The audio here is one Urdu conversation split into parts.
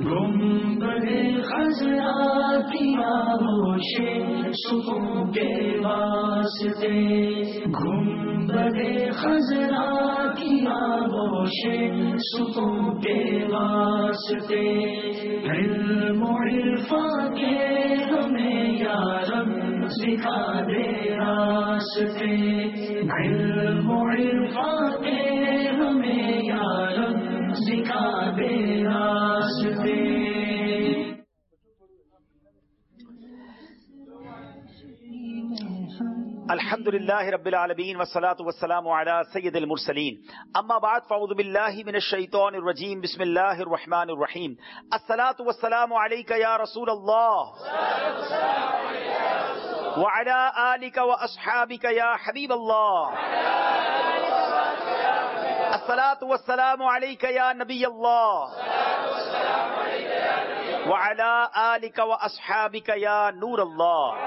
گنبد خضرا کی آغوش سکون کے واسطے، گنبد خضرا کی آغوش سکون کے واسطے، علم و عرفان کے ہمیں یا رب سکھا دے راستے، علم و عرفان کے ہمیں یا رب سکھا دے راستے۔ الحمد للہ رب العالمین والصلاة والسلام علی سید المرسلین، اما بعد فاعوذ باللہ من الشیطان الرجیم، بسم اللہ الرحمن الرحیم۔ الصلاة والسلام علیک یا رسول اللہ وعلی آلک واصحابک یا حبیب اللہ، الصلاة والسلام علیک یا نبی اللہ وعلی آلک واصحابک یا نور اللہ۔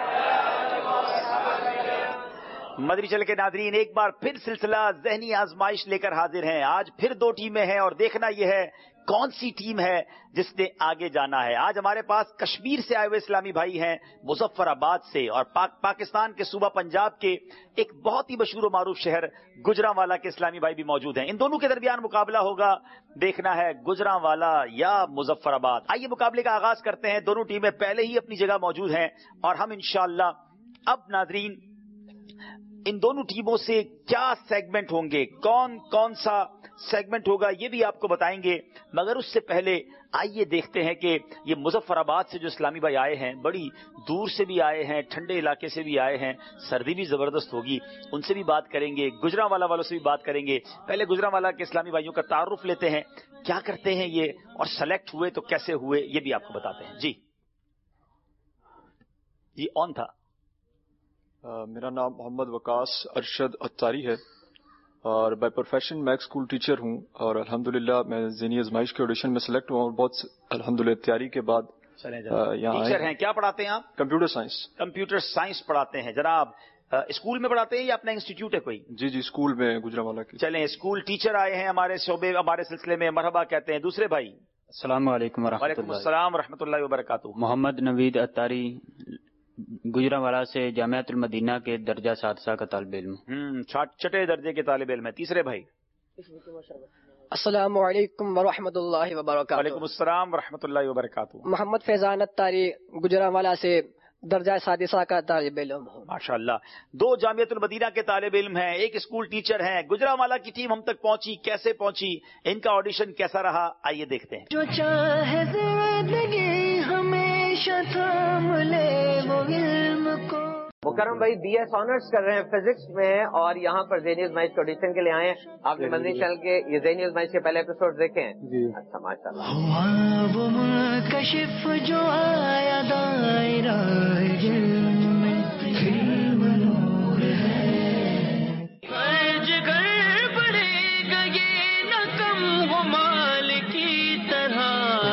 مدری چل کے ناظرین، ایک بار پھر سلسلہ ذہنی آزمائش لے کر حاضر ہیں۔ آج پھر دو ٹیمیں ہیں اور دیکھنا یہ ہے کون سی ٹیم ہے جس نے آگے جانا ہے۔ آج ہمارے پاس کشمیر سے آئے ہوئے اسلامی بھائی ہیں، مظفر آباد سے، اور پاکستان کے صوبہ پنجاب کے ایک بہت ہی مشہور و معروف شہر گجرانوالا کے اسلامی بھائی بھی موجود ہیں۔ ان دونوں کے درمیان مقابلہ ہوگا، دیکھنا ہے گجرانوالا یا مظفر آباد۔ آئیے مقابلے کا آغاز کرتے ہیں۔ دونوں ٹیمیں پہلے ہی اپنی جگہ موجود ہیں اور ہم انشاءاللہ اب ناظرین ان دونوں ٹیموں سے کیا سیگمنٹ ہوں گے، کون کون سا سیگمنٹ ہوگا، یہ بھی آپ کو بتائیں گے۔ مگر اس سے پہلے آئیے دیکھتے ہیں کہ یہ مظفر آباد سے جو اسلامی بھائی آئے ہیں، بڑی دور سے بھی آئے ہیں، ٹھنڈے علاقے سے بھی آئے ہیں، سردی بھی زبردست ہوگی، ان سے بھی بات کریں گے، گجرانوالا والوں سے بھی بات کریں گے۔ پہلے گجرانوالا کے اسلامی بھائیوں کا تعارف لیتے ہیں، کیا کرتے ہیں یہ اور سلیکٹ ہوئے تو کیسے ہوئے، یہ بھی آپ کو بتاتے ہیں۔ جی آن تھا۔ میرا نام محمد وقاص ارشد اتاری ہے اور بائی پروفیشن میں ایک اسکول ٹیچر ہوں، اور الحمدللہ میں ذہنی آزمائش کے آڈیشن میں سلیکٹ ہوا اور بہت الحمدللہ تیاری کے بعد یہاں ٹیچر ہیں۔ کیا پڑھاتے ہیں آپ؟ Computer science. کمپیوٹر سائنس پڑھاتے ہیں جناب۔ اسکول میں پڑھاتے ہیں یا اپنا انسٹیٹیوٹ ہے کوئی؟ جی اسکول میں گجرانوالا کی۔ چلیں، اسکول ٹیچر آئے ہیں ہمارے شعبے، ہمارے سلسلے میں، مرحبا کہتے ہیں۔ دوسرے بھائی؟ السلام علیکم ورحمۃ اللہ۔ وعلیکم السلام ورحمۃ اللہ وبرکاتہ۔ محمد نوید اتاری، گجرانوالا سے، جامعۃ المدینہ کے درجہ سادسہ کا طالب علم۔ چھٹے درجے کے طالب علم ہے۔ تیسرے بھائی؟ السلام علیکم ورحمۃ اللہ وبرکاتہ۔ وعلیکم السلام ورحمۃ اللہ وبرکاتہ۔ محمد فیضان اتاری، گجرانوالا سے، درجہ سادسہ کا طالب علم ہوں۔ ماشاء اللہ، دو جامعۃ المدینہ کے طالب علم ہیں، ایک اسکول ٹیچر ہیں۔ گجرانوالا کی ٹیم ہم تک پہنچی، کیسے پہنچی، ان کا آڈیشن کیسا رہا، آئیے دیکھتے ہیں۔ جو چاہے زندگی ہمیشہ تھام لے وہ علم کو۔ مکرم بھائی بی ایس آنرس کر رہے ہیں فزکس میں، اور یہاں پر ذہنی آزمائش کے آڈیشن کے لیے آئے ہیں۔ آپ نے مدنی چینل کے یہ ذہنی آزمائش کے پہلے ایپیسوڈ دیکھے ہیں؟ جی اچھا، ماشاء اللہ۔ ہوا وہ منکشف جو آیا دائرہ علم میں، علم نور ہے، جگر پڑے گا یہ نہ کم ہو مال کی طرح،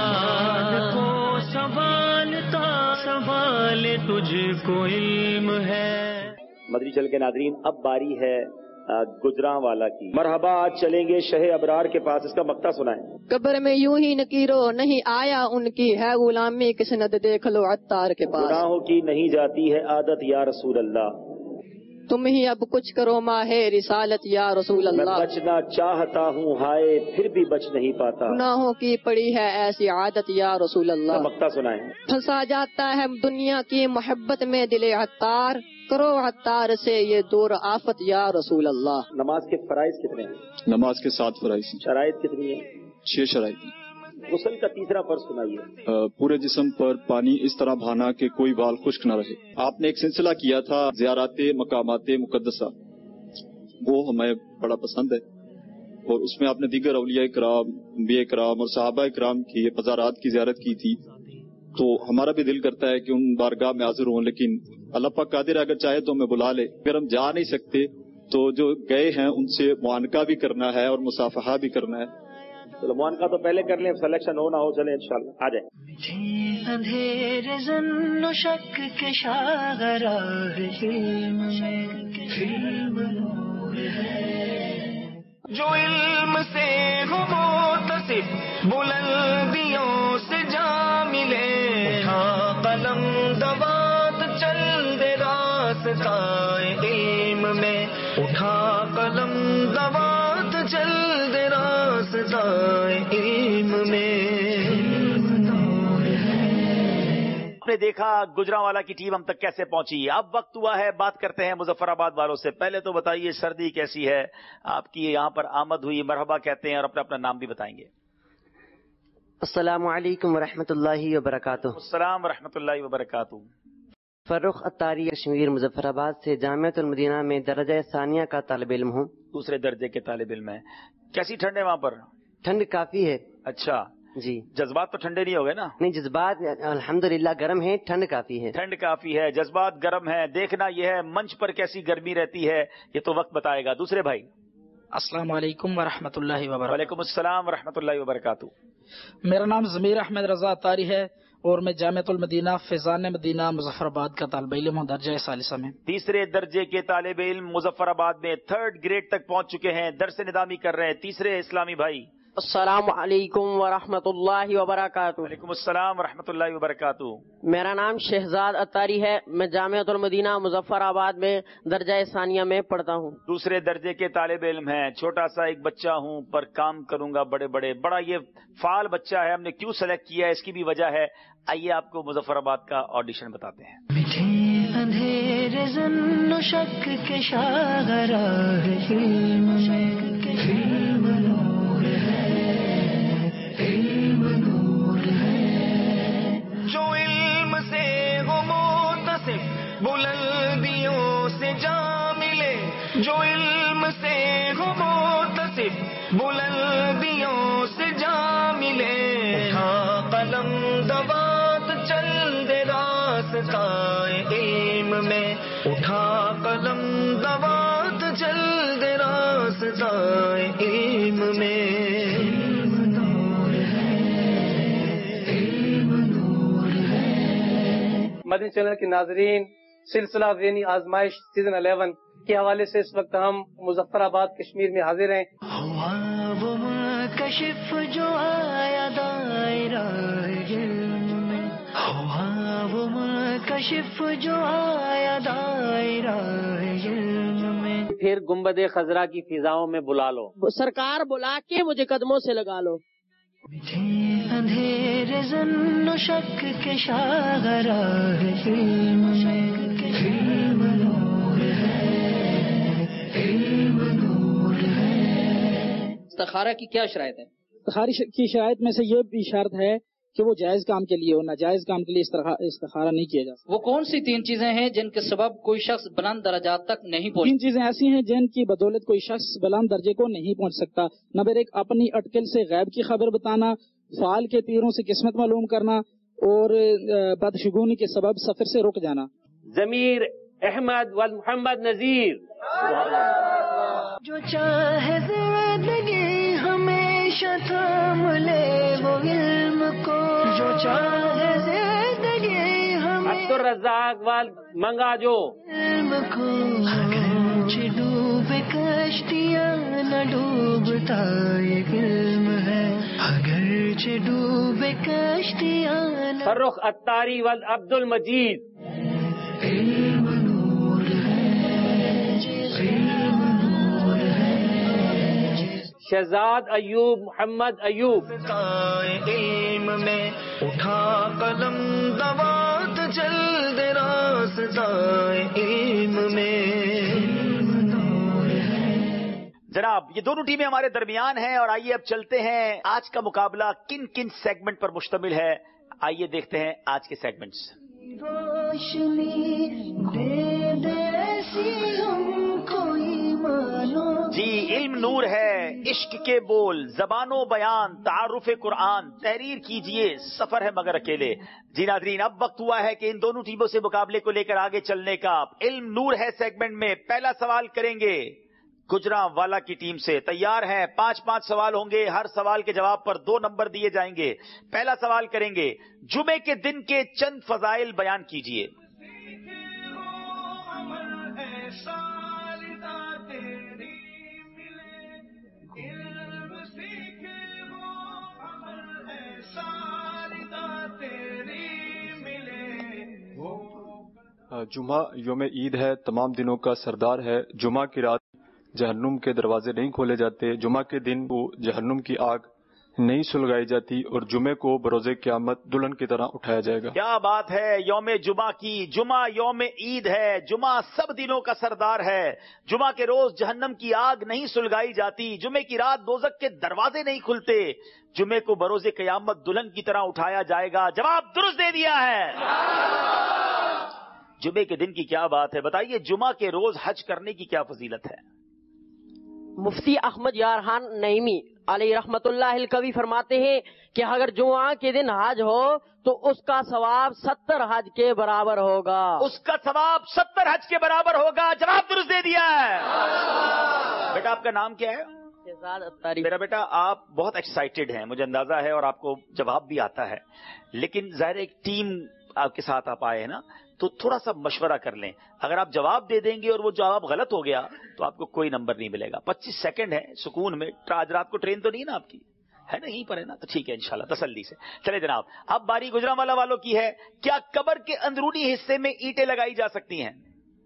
کو سنبھالتا سنبھالے تجھ کو علم ہے۔ مدری چل کے ناظرین، اب باری ہے گجرانوالا کی۔ مرحبا، آج چلیں گے شہ ابرار کے پاس، اس کا مقطع سنائیں۔ قبر میں یوں ہی نکیرو نہیں آیا ان کی، ہے غلامی کی سند دیکھ لو عطار کے پاس، گناہوں کی نہیں جاتی ہے عادت یا رسول اللہ، تم ہی اب کچھ کرو ماہ رسالت یا رسول میں اللہ، بچنا چاہتا ہوں ہائے پھر بھی بچ نہیں پاتا، گناہوں کی پڑی ہے ایسی عادت یا رسول اللہ، مقطع سنائیں۔ پھنسا جاتا ہے دنیا کی محبت میں دل عطار، کرو عطار سے یہ دور آفت یا رسول اللہ۔ نماز کے فرائض کتنے ہیں؟ نماز کے 7 فرائض، شرائط کتنی ہیں؟ 6 شرائط۔ غسل کا تیسرا فرض سنائیے۔ پورے جسم پر پانی اس طرح بہانا کہ کوئی بال خشک نہ رہے۔ آپ نے ایک سلسلہ کیا تھا زیارات مقامات مقدسہ، وہ ہمیں بڑا پسند ہے، اور اس میں آپ نے دیگر اولیاء کرام، انبیاء کرام اور صحابہ کرام کی مزارات کی زیارت کی تھی، تو ہمارا بھی دل کرتا ہے کہ ان بارگاہ میں حاضر ہوں، لیکن اللہ پاک قادر اگر چاہے تو ہمیں بلا لے۔ اگر ہم جا نہیں سکتے تو جو گئے ہیں ان سے معانقہ بھی کرنا ہے اور مصافحہ بھی کرنا ہے۔ چلو معانقہ تو پہلے کر لیں، سلیکشن ہو نہ ہو، چلیں انشاءاللہ آ جائیں۔ اندھیرے ظن و شک کے شاہراہ علم میں، علم نور ہے، جو علم سے ہو متصف بلندیوں سے راستائے علم میں اٹھا قلم دوات چل دے راستائے علم میں. آپ نے دیکھا گجرانوالا کی ٹیم ہم تک کیسے پہنچی. اب وقت ہوا ہے بات کرتے ہیں مظفر آباد والوں سے. پہلے تو بتائیے سردی کیسی ہے آپ کی یہاں پر آمد ہوئی, مرحبا کہتے ہیں اور اپنا اپنا نام بھی بتائیں گے. السلام علیکم ورحمۃ اللہ وبرکاتہ. السلام ورحمۃ اللہ وبرکاتہ. فروخ اتاری کشمیر مظفر آباد سے جامعۃ المدینہ میں درجہ ثانیہ کا طالب علم ہوں. دوسرے درجے کے طالب علم ہیں. کیسی ٹھنڈ ہے وہاں پر؟ ٹھنڈ کافی ہے. اچھا جی. جذبات تو ٹھنڈے نہیں ہو گئے نا؟ نہیں, جذبات الحمدللہ گرم ہے, ٹھنڈ کافی ہے. ٹھنڈ کافی ہے, جذبات گرم ہے. دیکھنا یہ ہے منچ پر کیسی گرمی رہتی ہے یہ تو وقت بتائے گا. دوسرے بھائی. السلام علیکم ورحمۃ اللہ وبرکاتہ. وعلیکم السلام ورحمۃ اللہ وبرکاتہ. میرا نام ضمیر احمد رضا اتاری ہے اور میں جامعۃ المدینہ فیضان مدینہ مظفر آباد کا طالب علم ہوں, درجہ ثالثہ میں. تیسرے درجے کے طالب علم مظفر آباد میں 3rd گریڈ تک پہنچ چکے ہیں, درس نظامی کر رہے ہیں. تیسرے اسلامی بھائی. السلام علیکم ورحمۃ اللہ وبرکاتہ. وعلیکم السلام ورحمۃ اللہ وبرکاتہ. میرا نام شہزاد اتاری ہے, میں جامعۃ المدینہ مظفر آباد میں درجہ ثانیہ میں پڑھتا ہوں. دوسرے درجے کے طالب علم ہیں. چھوٹا سا ایک بچہ ہوں پر کام کروں گا بڑے بڑے. بڑا یہ فعال بچہ ہے, ہم نے کیوں سلیکٹ کیا ہے اس کی بھی وجہ ہے. آئیے آپ کو مظفر آباد کا آڈیشن بتاتے ہیں. مٹھے اندھیرے ظن و شک کے شاہراہ علم میں علم نور ہے, علم نور ہے. جو علم سے ہو متصف بلندیوں سے جا ملے, جو علم سے ہو متصف بلندیوں سے جا ملے. اٹھا قلم دوات چل دے راستائے علم میں, اٹھا قلم دوات چل دے راستائے علم میں. علم نور ہے, علم نور ہے. مدنی چینل کے ناظرین, سلسلہ ذہنی آزمائش سیزن 11 کے حوالے سے اس وقت ہم مظفر آباد کشمیر میں حاضر ہیں. ہوا وہ منکشف جو آیا دائرہ علم میں, ہوا وہ منکشف جو آیا دائرہ علم میں. پھر گنبد خضرا کی فضاؤں میں بلا لو, سرکار بلا کے مجھے قدموں سے لگا لو. مٹھے اندھیرے ظن و شک کے شاہراہ علم میں علم نور ہے, علم نور ہے. استخارہ کی کیا شرائط ہے؟ استخارہ کی شرائط میں سے یہ بھی شرط ہے کہ وہ جائز کام کے لیے ہو, ناجائز کام کے لیے استخارہ نہیں کیا جا سکتا. وہ کون سی 3 چیزیں ہیں جن کے سبب کوئی شخص بلند درجات تک نہیں پہنچ؟ 3 چیزیں ایسی ہیں جن کی بدولت کوئی شخص بلند درجے کو نہیں پہنچ سکتا. نمبر 1, اپنی اٹکل سے غیب کی خبر بتانا, فعال کے تیروں سے قسمت معلوم کرنا اور بدشگونی کے سبب سفر سے رک جانا. ضمیر احمد و محمد نذیر. جو چاہے زندگی ہمیشہ تھام لے وہ علم کو, جو چاہے زندگی ہمیشہ عبدالرزاق وال منگا جو علم کو. اگرچہ ڈوبے کشتیاں نہ ڈوبتا یہ علم ہے, اگرچہ ڈوبے کشتیاں نہ. فرخ اتاری وال عبد المجید. علم نور ہے, علم نور ہے. شہزاد ایوب محمد ایوب. علم میں اٹھا قلم دوات چل دے راستائے علم میں. جناب یہ دونوں ٹیمیں ہمارے درمیان ہیں اور آئیے اب چلتے ہیں آج کا مقابلہ کن کن سیگمنٹ پر مشتمل ہے. آئیے دیکھتے ہیں آج کے سیگمنٹس. روشنی دے دے ایسی ہم کوئی معلوم. جی علم نور ہے, عشق کے بول, زبان و بیان, تعارف قرآن, تحریر کیجئے, سفر ہے مگر اکیلے. جی ناظرین اب وقت ہوا ہے کہ ان دونوں ٹیموں سے مقابلے کو لے کر آگے چلنے کا. علم نور ہے سیگمنٹ میں پہلا سوال کریں گے گجرانوالا کی ٹیم سے. تیار ہیں؟ 5 سوال ہوں گے, ہر سوال کے جواب پر 2 نمبر دیے جائیں گے. پہلا سوال کریں گے, جمعے کے دن کے چند فضائل بیان کیجئے. جمعہ یوم عید ہے، تمام دنوں کا سردار ہے. جمعہ کی رات جہنم کے دروازے نہیں کھولے جاتے، جمعہ کے دن وہ جہنم کی آگ نہیں سلگائی جاتی، اور جمعے کو بروز قیامت دلہن کی طرح اٹھایا جائے گا. کیا بات ہے یوم جمعہ کی. جمعہ یوم عید ہے، جمعہ سب دنوں کا سردار ہے. جمعہ کے روز جہنم کی آگ نہیں سلگائی جاتی، جمعے کی رات دوزخ کے دروازے نہیں کھلتے، جمعے کو بروز قیامت دلہن کی طرح اٹھایا جائے گا. جواب درست دے دیا ہے. جمعے کے دن کی کیا بات ہے. بتائیے جمعہ کے روز حج کرنے کی کیا فضیلت ہے؟ مفتی احمد یارحان نعیمی علیہ رحمت اللہ القوی فرماتے ہیں کہ اگر جمعہ کے دن حج ہو تو اس کا ثواب 70 حج کے برابر ہوگا. اس کا ثواب 70 حج کے برابر ہوگا. جواب درست دے دیا ہے. بیٹا آپ کا نام کیا ہے؟ شہزاد اتاری. میرا بیٹا آپ بہت ایکسائٹیڈ ہیں، مجھے اندازہ ہے، اور آپ کو جواب بھی آتا ہے، لیکن ظاہر ایک ٹیم آپ کے ساتھ آپ آئے ہیں نا، تو تھوڑا سا مشورہ کر لیں. اگر آپ جواب دے دیں گے اور وہ جواب غلط ہو گیا تو آپ کو کوئی نمبر نہیں ملے گا. 25 سیکنڈ ہے سکون میں. آج رات کو ٹرین تو نہیں نا آپ کی ہے نا، یہیں پر ہے نا، تو ٹھیک ہے انشاءاللہ تسلی سے. چلے جناب، اب باری گجرانوالہ والوں کی ہے. کیا قبر کے اندرونی حصے میں اینٹیں لگائی جا سکتی ہیں؟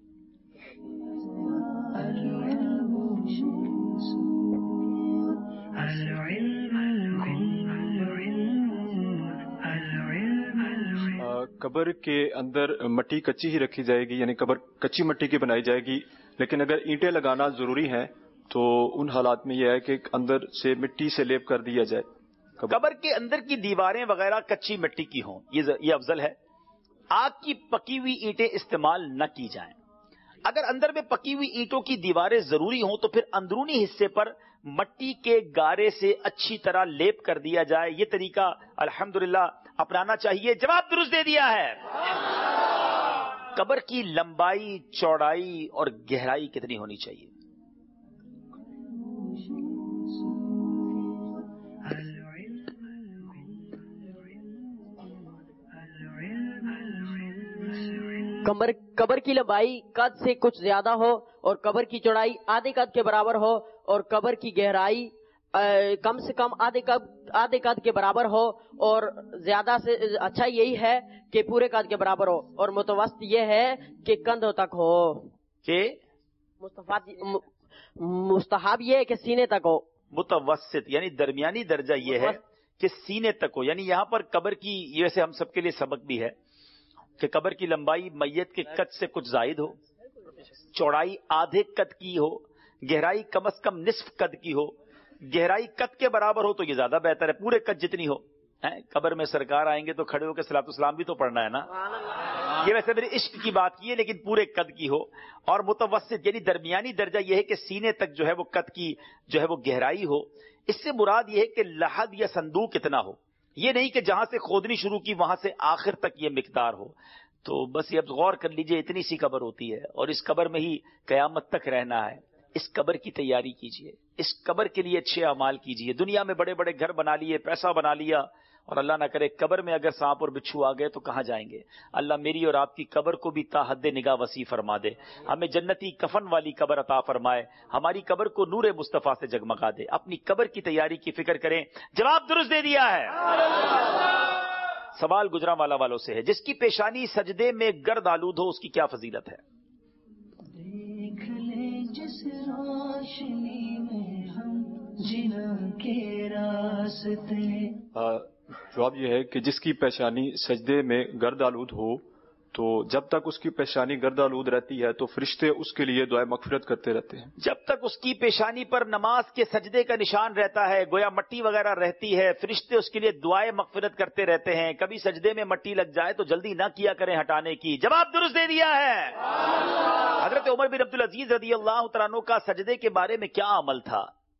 قبر کے اندر مٹی کچی ہی رکھی جائے گی، یعنی قبر کچی مٹی کی بنائی جائے گی، لیکن اگر اینٹیں لگانا ضروری ہیں تو ان حالات میں یہ ہے کہ اندر سے مٹی سے لیپ کر دیا جائے. قبر کے اندر کی دیواریں وغیرہ کچی مٹی کی ہوں، یہ افضل ہے. آگ کی پکی ہوئی اینٹیں استعمال نہ کی جائیں. اگر اندر میں پکی ہوئی اینٹوں کی دیواریں ضروری ہوں تو پھر اندرونی حصے پر مٹی کے گارے سے اچھی طرح لیپ کر دیا جائے. یہ طریقہ الحمدللہ اپنانا چاہیے. جواب درست دے دیا ہے. قبر کی لمبائی، چوڑائی اور گہرائی کتنی ہونی چاہیے؟ قبر کی لمبائی قد سے کچھ زیادہ ہو اور قبر کی چوڑائی آدھے قد کے برابر ہو، اور قبر کی گہرائی کم سے کم آدھے قد کے برابر ہو، اور زیادہ سے اچھا یہی ہے کہ پورے قد کے برابر ہو، اور متوسط یہ ہے کہ کندھوں تک ہو. کہ مستحب یہ ہے کہ سینے تک ہو. متوسط یعنی درمیانی درجہ یہ ہے کہ سینے تک ہو. یعنی یہاں پر قبر کی، ویسے ہم سب کے لیے سبق بھی ہے کہ قبر کی لمبائی میت کے قد سے کچھ زائد ہو، چوڑائی آدھے قد کی ہو، گہرائی کم از کم نصف قد کی ہو. گہرائی قد کے برابر ہو تو یہ زیادہ بہتر ہے، پورے قد جتنی ہو. قبر میں سرکار آئیں گے تو کھڑے ہو کے صلاۃ السلام بھی تو پڑھنا ہے نا. یہ ویسے میرے عشق کی بات کی ہے، لیکن پورے قد کی ہو. اور متوسط یعنی درمیانی درجہ یہ ہے کہ سینے تک جو ہے وہ قد کی جو ہے وہ گہرائی ہو. اس سے مراد یہ ہے کہ لحد یا صندوق اتنا ہو، یہ نہیں کہ جہاں سے کھودنی شروع کی وہاں سے آخر تک یہ مقدار ہو. تو بس یہ اب غور کر لیجئے، اتنی سی قبر ہوتی ہے اور اس قبر میں ہی قیامت تک رہنا ہے. اس قبر کی تیاری کیجئے، اس قبر کے لیے اچھے اعمال کیجئے. دنیا میں بڑے بڑے گھر بنا لیے، پیسہ بنا لیا، اور اللہ نہ کرے قبر میں اگر سانپ اور بچھو آ گئے تو کہاں جائیں گے. اللہ میری اور آپ کی قبر کو بھی تا حد نگاہ وسیع فرما دے. ہمیں جنتی کفن والی قبر عطا فرمائے، ہماری قبر کو نور مصطفیٰ سے جگمگا دے. اپنی قبر کی تیاری کی فکر کریں. جواب درست دے دیا ہے. سوال گجرانوالہ والوں سے ہے، جس کی پیشانی سجدے میں گرد آلود ہو اس کی کیا فضیلت ہے؟ دیکھ لے جس روشنی میں ہم جنا کے راستے. جواب یہ ہے کہ جس کی پیشانی سجدے میں گرد آلود ہو تو جب تک اس کی پیشانی گرد آلود رہتی ہے تو فرشتے اس کے لیے دعائے مغفرت کرتے رہتے ہیں. جب تک اس کی پیشانی پر نماز کے سجدے کا نشان رہتا ہے، گویا مٹی وغیرہ رہتی ہے، فرشتے اس کے لیے دعائے مغفرت کرتے رہتے ہیں. کبھی سجدے میں مٹی لگ جائے تو جلدی نہ کیا کریں ہٹانے کی. جواب درست دے دیا ہے. حضرت عمر بن عبدالعزیز رضی اللہ تعالیٰ عنہ کا سجدے کے بارے میں کیا عمل تھا؟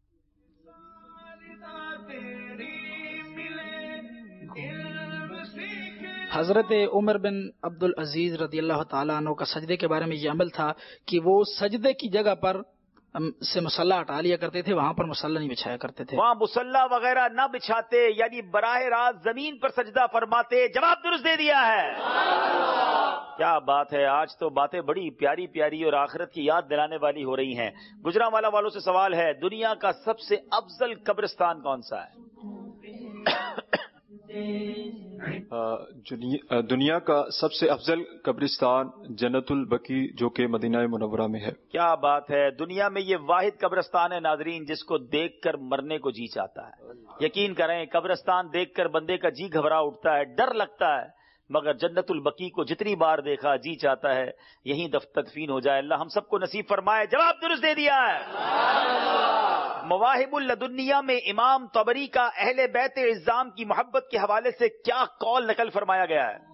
حضرت عمر بن عبدالعزیز رضی اللہ تعالیٰ عنہ کا سجدے کے بارے میں یہ عمل تھا کہ وہ سجدے کی جگہ پر سے مصلی ہٹا لیا کرتے تھے، وہاں پر مصلی نہیں بچھایا کرتے تھے، وہاں مصلی وغیرہ نہ بچھاتے، یعنی براہ راست زمین پر سجدہ فرماتے. جواب درست دے دیا ہے. کیا بات ہے، آج تو باتیں بڑی پیاری پیاری اور آخرت کی یاد دلانے والی ہو رہی ہیں. گجرانوالہ والوں سے سوال ہے، دنیا کا سب سے افضل قبرستان کون سا ہے؟ دنیا کا سب سے افضل قبرستان جنت البقیع جو کہ مدینہ منورہ میں ہے. کیا بات ہے، دنیا میں یہ واحد قبرستان ہے ناظرین جس کو دیکھ کر مرنے کو جی چاہتا ہے. یقین کریں قبرستان دیکھ کر بندے کا جی گھبرا اٹھتا ہے، ڈر لگتا ہے، مگر جنت البقیع کو جتنی بار دیکھا جی چاہتا ہے یہیں تدفین ہو جائے. اللہ ہم سب کو نصیب فرمائے. جواب درست دے دیا ہے. مواہب اللدنیہ میں امام طبری کا اہل بیت عظام کی محبت کے حوالے سے کیا قول نقل فرمایا گیا ہے؟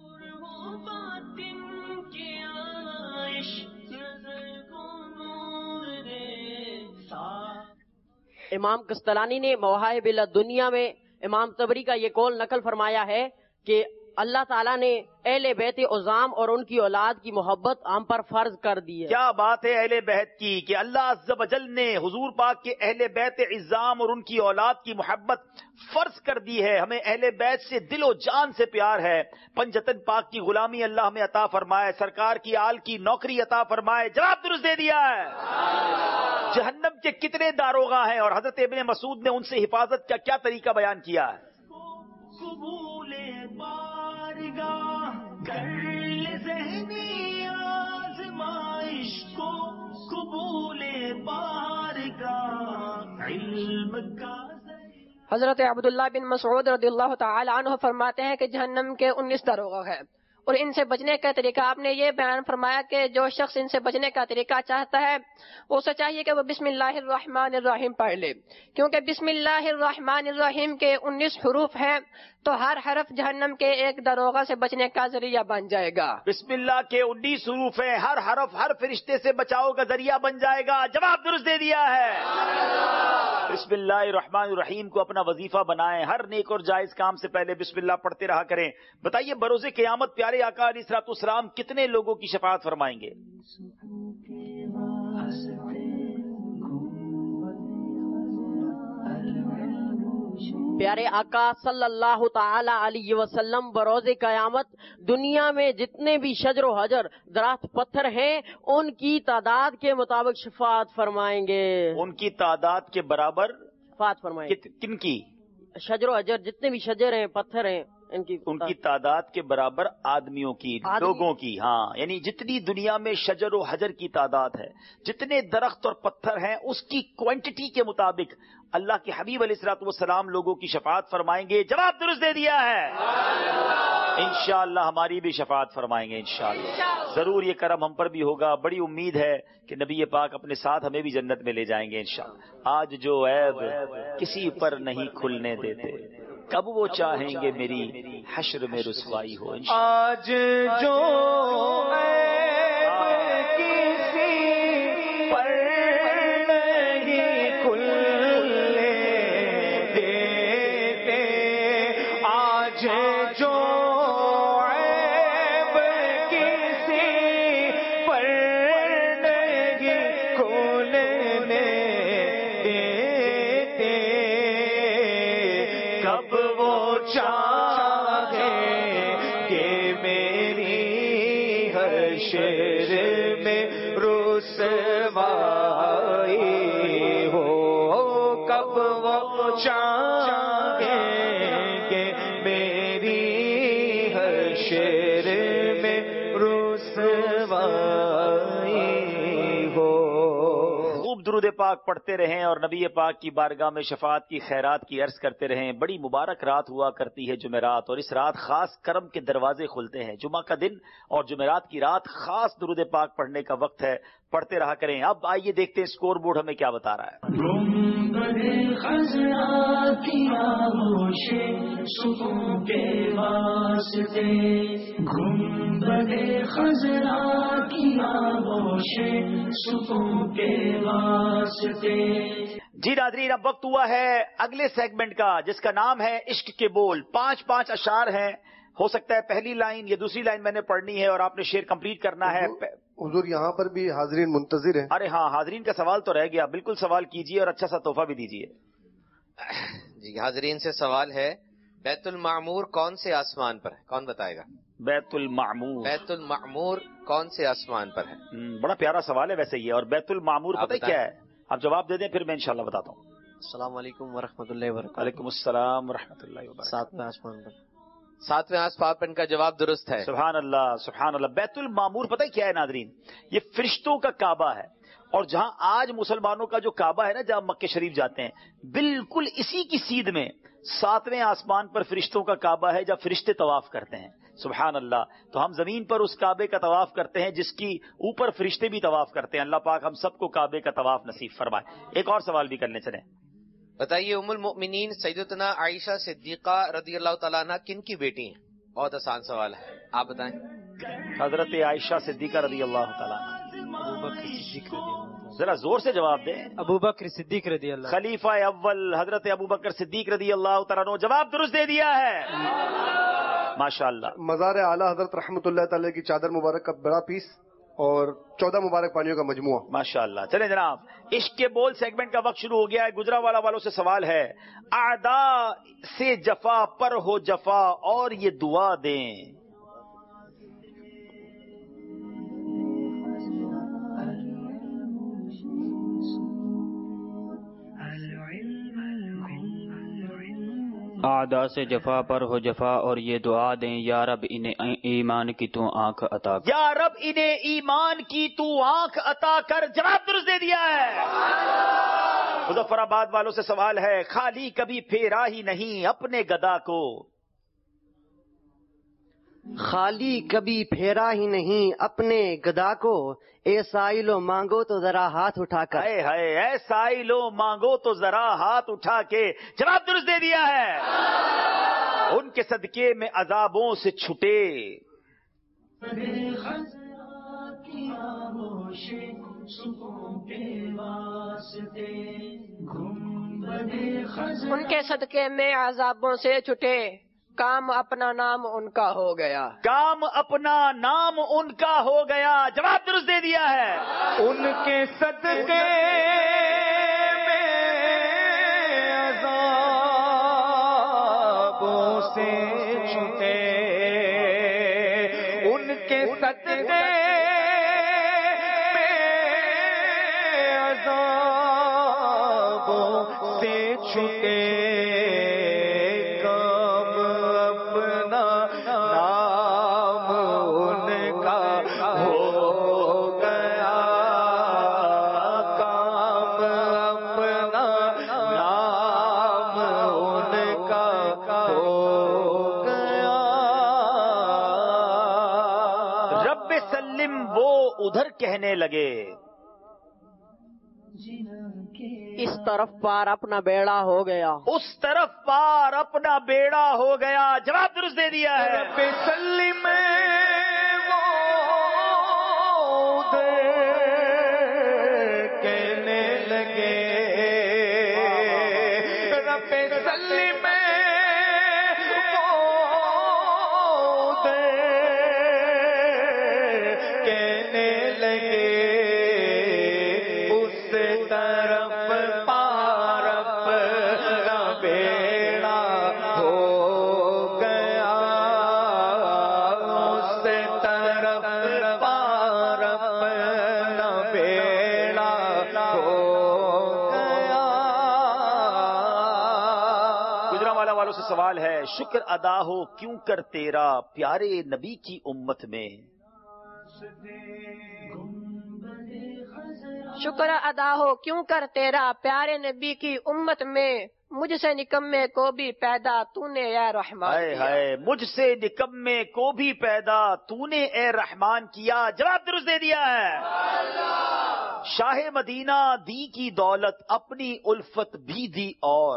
امام قسطلانی نے مواہب اللدنیہ میں امام طبری کا یہ قول نقل فرمایا ہے کہ اللہ تعالیٰ نے اہل بیت عظام اور ان کی اولاد کی محبت ہم پر فرض کر دی ہے. کیا بات ہے اہل بیت کی کہ اللہ عز و جل نے حضور پاک کے اہل بیت عظام اور ان کی اولاد کی محبت فرض کر دی ہے. ہمیں اہل بیت سے دل و جان سے پیار ہے. پنجتن پاک کی غلامی اللہ ہمیں عطا فرمائے، سرکار کی آل کی نوکری عطا فرمائے. جواب درست دے دیا ہے. جہنم کے کتنے داروغہ ہیں اور حضرت ابن مسعود نے ان سے حفاظت کا کیا طریقہ بیان کیا ہے؟ حضرت عبداللہ بن مسعود رضی اللہ تعالی عنہ فرماتے ہیں کہ جہنم کے 19 داروغہ ہیں اور ان سے بچنے کا طریقہ آپ نے یہ بیان فرمایا کہ جو شخص ان سے بچنے کا طریقہ چاہتا ہے اسے چاہیے کہ وہ بسم اللہ الرحمن الرحیم پڑھ لے، کیونکہ بسم اللہ الرحمن الرحیم کے 19 حروف ہیں تو ہر حرف جہنم کے ایک داروغہ سے بچنے کا ذریعہ بن جائے گا. بسم اللہ کے 19 حروف ہیں، ہر حرف ہر فرشتے سے بچاؤ کا ذریعہ بن جائے گا. جواب درست دے دیا ہے. بسم اللہ الرحمن الرحیم کو اپنا وظیفہ بنائیں، ہر نیک اور جائز کام سے پہلے بسم اللہ پڑھتے رہا کریں. بتائیے بروز قیامت پیارے آقا علیہ الصلوۃ والسلام کتنے لوگوں کی شفاعت فرمائیں گے؟ پیارے آقا صلی اللہ تعالی علیہ وسلم بروز قیامت دنیا میں جتنے بھی شجر و حجر درخت پتھر ہیں ان کی تعداد کے مطابق شفاعت فرمائیں گے. ان کی تعداد کے برابر شفاعت فرمائیں گے. کن کی؟ شجر و حجر جتنے بھی شجر ہیں پتھر ہیں ان کی تعداد کے برابر آدمیوں کی، لوگوں کی. ہاں، یعنی جتنی دنیا میں شجر و حجر کی تعداد ہے، جتنے درخت اور پتھر ہیں اس کی کوانٹٹی کے مطابق اللہ کے حبیب علیہ الصلوۃ والسلام لوگوں کی شفاعت فرمائیں گے. جواب درست دے دیا ہے. انشاءاللہ ہماری بھی شفاعت فرمائیں گے انشاءاللہ. ضرور یہ کرم ہم پر بھی ہوگا. بڑی امید ہے کہ نبی پاک اپنے ساتھ ہمیں بھی جنت میں لے جائیں گے انشاءاللہ. آج جو عیب کسی پر نہیں کھلنے دیتے، کب وہ چاہیں گے میری حشر میں رسوائی ہو. آج جو عیب کسی پر نہیں کھلنے دیتے، آج جو عیب کسی پر نہیں کھلنے دیتے، کب وہ چاہے کہ میری حشر میں رسوائی ہو، کب وہ چاہے کہ میری حشر میں رسوائی ہو. خوب درود پاک پڑھتے رہیں اور نبی پاک کی بارگاہ میں شفاعت کی خیرات کی عرض کرتے رہیں. بڑی مبارک رات ہوا کرتی ہے جمعرات، اور اس رات خاص کرم کے دروازے کھلتے ہیں. جمعہ کا دن اور جمعرات کی رات خاص درود پاک پڑھنے کا وقت ہے. پڑھتے رہا کریں. اب آئیے دیکھتے ہیں اسکور بورڈ ہمیں کیا بتا رہا ہے. جی ناظرین، اب وقت ہوا ہے اگلے سیگمنٹ کا جس کا نام ہے عشق کے بول. 5 اشعار ہیں. ہو سکتا ہے پہلی لائن یا دوسری لائن میں نے پڑھنی ہے اور آپ نے شعر کمپلیٹ کرنا ہے. حضور یہاں پر بھی حاضرین منتظر ہیں. ارے ہاں، حاضرین کا سوال تو رہ گیا. بالکل سوال کیجیے اور اچھا سا تحفہ بھی دیجیے. جی حاضرین سے سوال ہے، بیت المعمور کون سے آسمان پر ہے؟ کون بتائے گا؟ بیت المعمور. بیت المعمور کون سے آسمان پر ہے؟ بڑا پیارا سوال ہے ویسے یہ. اور بیت المعمور پتہ کیا ہے؟ آپ جواب دے دیں پھر میں انشاءاللہ بتاتا ہوں. السلام علیکم ورحمۃ اللہ وبرکاتہ. وعلیکم السلام ورحمۃ اللہ وبرکاتہ. 7 آسمان پر. 7वें आसपार पर इनका जवाब दुरुस्त है। सुभान अल्लाह सुभान अल्लाह। बैतुल मामूर पता है क्या है नादरीन? ये फरिश्तों का काबा है, और जहां आज मुसलमानों का जो काबा है ना, जहां मक्के शरीफ जाते हैं, बिल्कुल इसी की सीध में 7वें आसमान पर फरिश्तों का काबा है, जहां फरिश्ते तवाफ करते हैं। सुभान अल्लाह। तो हम जमीन पर उस काबे का तवाफ करते हैं जिसकी ऊपर फरिश्ते भी तवाफ करते हैं। अल्लाह पाक हम सबको काबे का तवाफ नसीब फरमाए। एक और सवाल भी करने चले। बताइए, उम्मुल मोमिनीन सैयदतुना आयशा सिद्दीका रदियल्लाहु तआला अन्हा किन की बेटी हैं? बहुत आसान सवाल है, आप बताएं। हजरत आयशा सिद्दीका रदियल्लाहु तआला। जरा जोर से जवाब दें। अबू बकर सिद्दीक रदियल्लाहु। खलीफा अव्वल हजरत अबू बकर सिद्दीक रदियल्लाहु तआला अन्हु। जवाब दुरुस्त दे दिया है, माशाअल्लाह। मज़ार आला हजरत रहमतुल्लाह तआला की चादर मुबारक का बड़ा पीस और 14 मुबारक पानियों का मजमुआ। माशाअल्लाह। चले जनाब, इश्क के बोल सेगमेंट का वक्त शुरू हो गया है। गुजरावाला वालों से सवाल है, आदा से जफा पर हो जफा और ये दुआ दें। आदा से जफा पर हो जफा और ये दुआ दें, या रब इन्हें ईमान की तू आंख अता कर। या रब इन्हें ईमान की तू आंख अता कर। जवाब दुरुस्त दे दिया है। मुजफ्फराबाद वालों से सवाल है, खाली कभी फेरा ही नहीं अपने गदा को। खाली कभी फेरा ही नहीं अपने गदा को, ए साइलो मांगो तो जरा हाथ उठाकर। हाय हाय, ए साइलो मांगो तो जरा हाथ उठा के। जवाब दुरुस्त दे दिया है। उनके सदके में अजाबों से छुटे। उनके सदके में अजाबों से छुटे, काम अपना नाम उनका हो गया। काम अपना नाम उनका हो गया। जवाब दुरुस्त दे दिया है। उनके सदके में अज़ाबों से छूटे, उनके सदके में अज़ाबों से छूटे, उधर कहने लगे, इस तरफ पार अपना बेड़ा हो गया, उस तरफ पार अपना बेड़ा हो गया। जवाब दुरुस्त दे दिया है। रब्बे सल्लिम वो उधर कहने लगे, रब्बे सल्लिम सवाल है, शुक्र अदा हो क्यों कर तेरा प्यारे नबी की उम्मत में। शुक्र अदा हो क्यों कर तेरा प्यारे नबी की उम्मत में, मुझसे निकम्मे को भी पैदा तूने ए रहमान हाय हाय, मुझसे निकम्मे को भी पैदा तूने ए रहमान किया। जवाब दुरुस्त दे दिया है। शाह मदीना दी की दौलत अपनी उल्फत भी दी और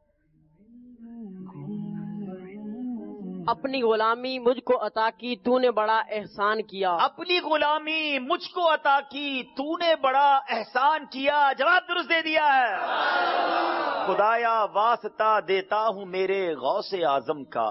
अपनी गुलामी मुझको अता की तूने बड़ा एहसान किया। अपनी गुलामी मुझको अता की तूने बड़ा एहसान किया। जवाब दुरुस्त दे दिया है। खुदाया वास्ता देता हूँ मेरे गौसे आजम का,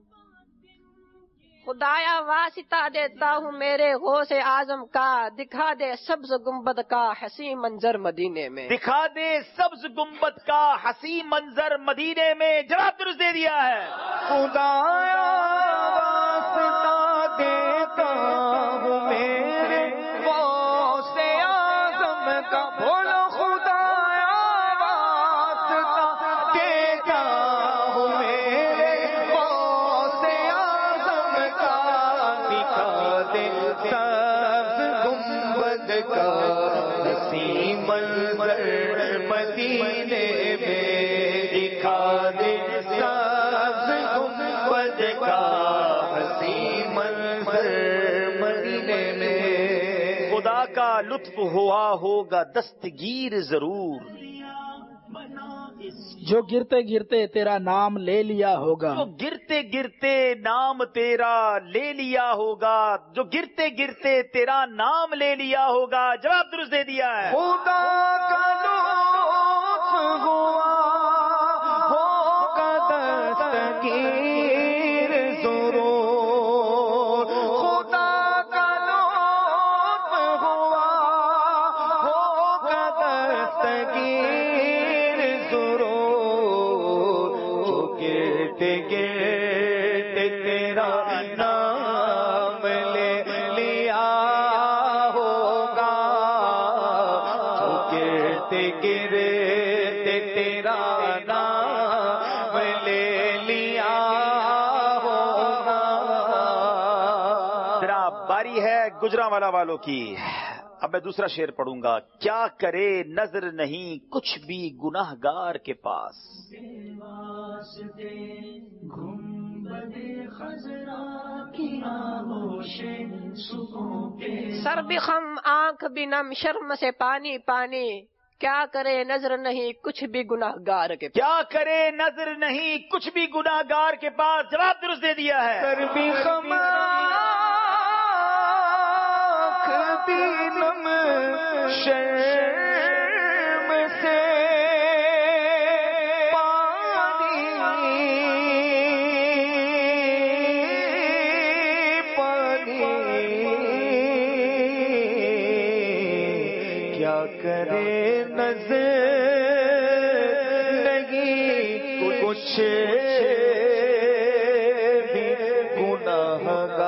खुदाया वास्ता देता हूँ मेरे गौसे आजम का, दिखा दे सब्ज गुम्बद का हसी मंजर मदीने में। दिखा दे सब्ज गुम्बद का हसी मंजर मदीने में। जवाब दुरुस्त दे दिया है। खुदाया वास्ता देता हूँ मेरे गौसे आजम का, बोलो खुदाया वास्ता देता हूँ मेरे गौसे دے سبز گنبد کا حسین منظر مدینے میں دکھا دے سبز گنبد کا حسین منظر مدینے میں خدا کا لطف ہوا ہوگا دستگیر ضرور جو گرتے گرتے تیرا نام لے لیا ہوگا جو گرتے گرتے نام تیرا لے لیا ہوگا جو گرتے گرتے تیرا نام لے لیا ہوگا جواب درست دے دیا ہے خدا کا لطف ہوا ہوگا دستگیر ضرور خدا کا لطف ہوا ہوگا دستگیر ضرور جو گرتے گرتے تیرا نام لے لیا ہوگا جو گرتے گرتے تیرا نام لے لیا ہوگا. جناب باری ہے گجرانوالہ والوں کی. اب میں دوسرا شعر پڑھوں گا. کیا کرے نظر نہیں کچھ بھی گناہ گار کے پاس سر بھی خم آنکھ بھی نم شرم سے پانی پانی کیا کرے نظر نہیں کچھ بھی گناہ گار کے پاس. کیا کرے نظر نہیں کچھ بھی گناہ گار کے پاس جواب درست دے دیا ہے سر بھی خم آنکھ بھی نم شرم سے کیا کرے نظر نہیں کچھ بھی گناہ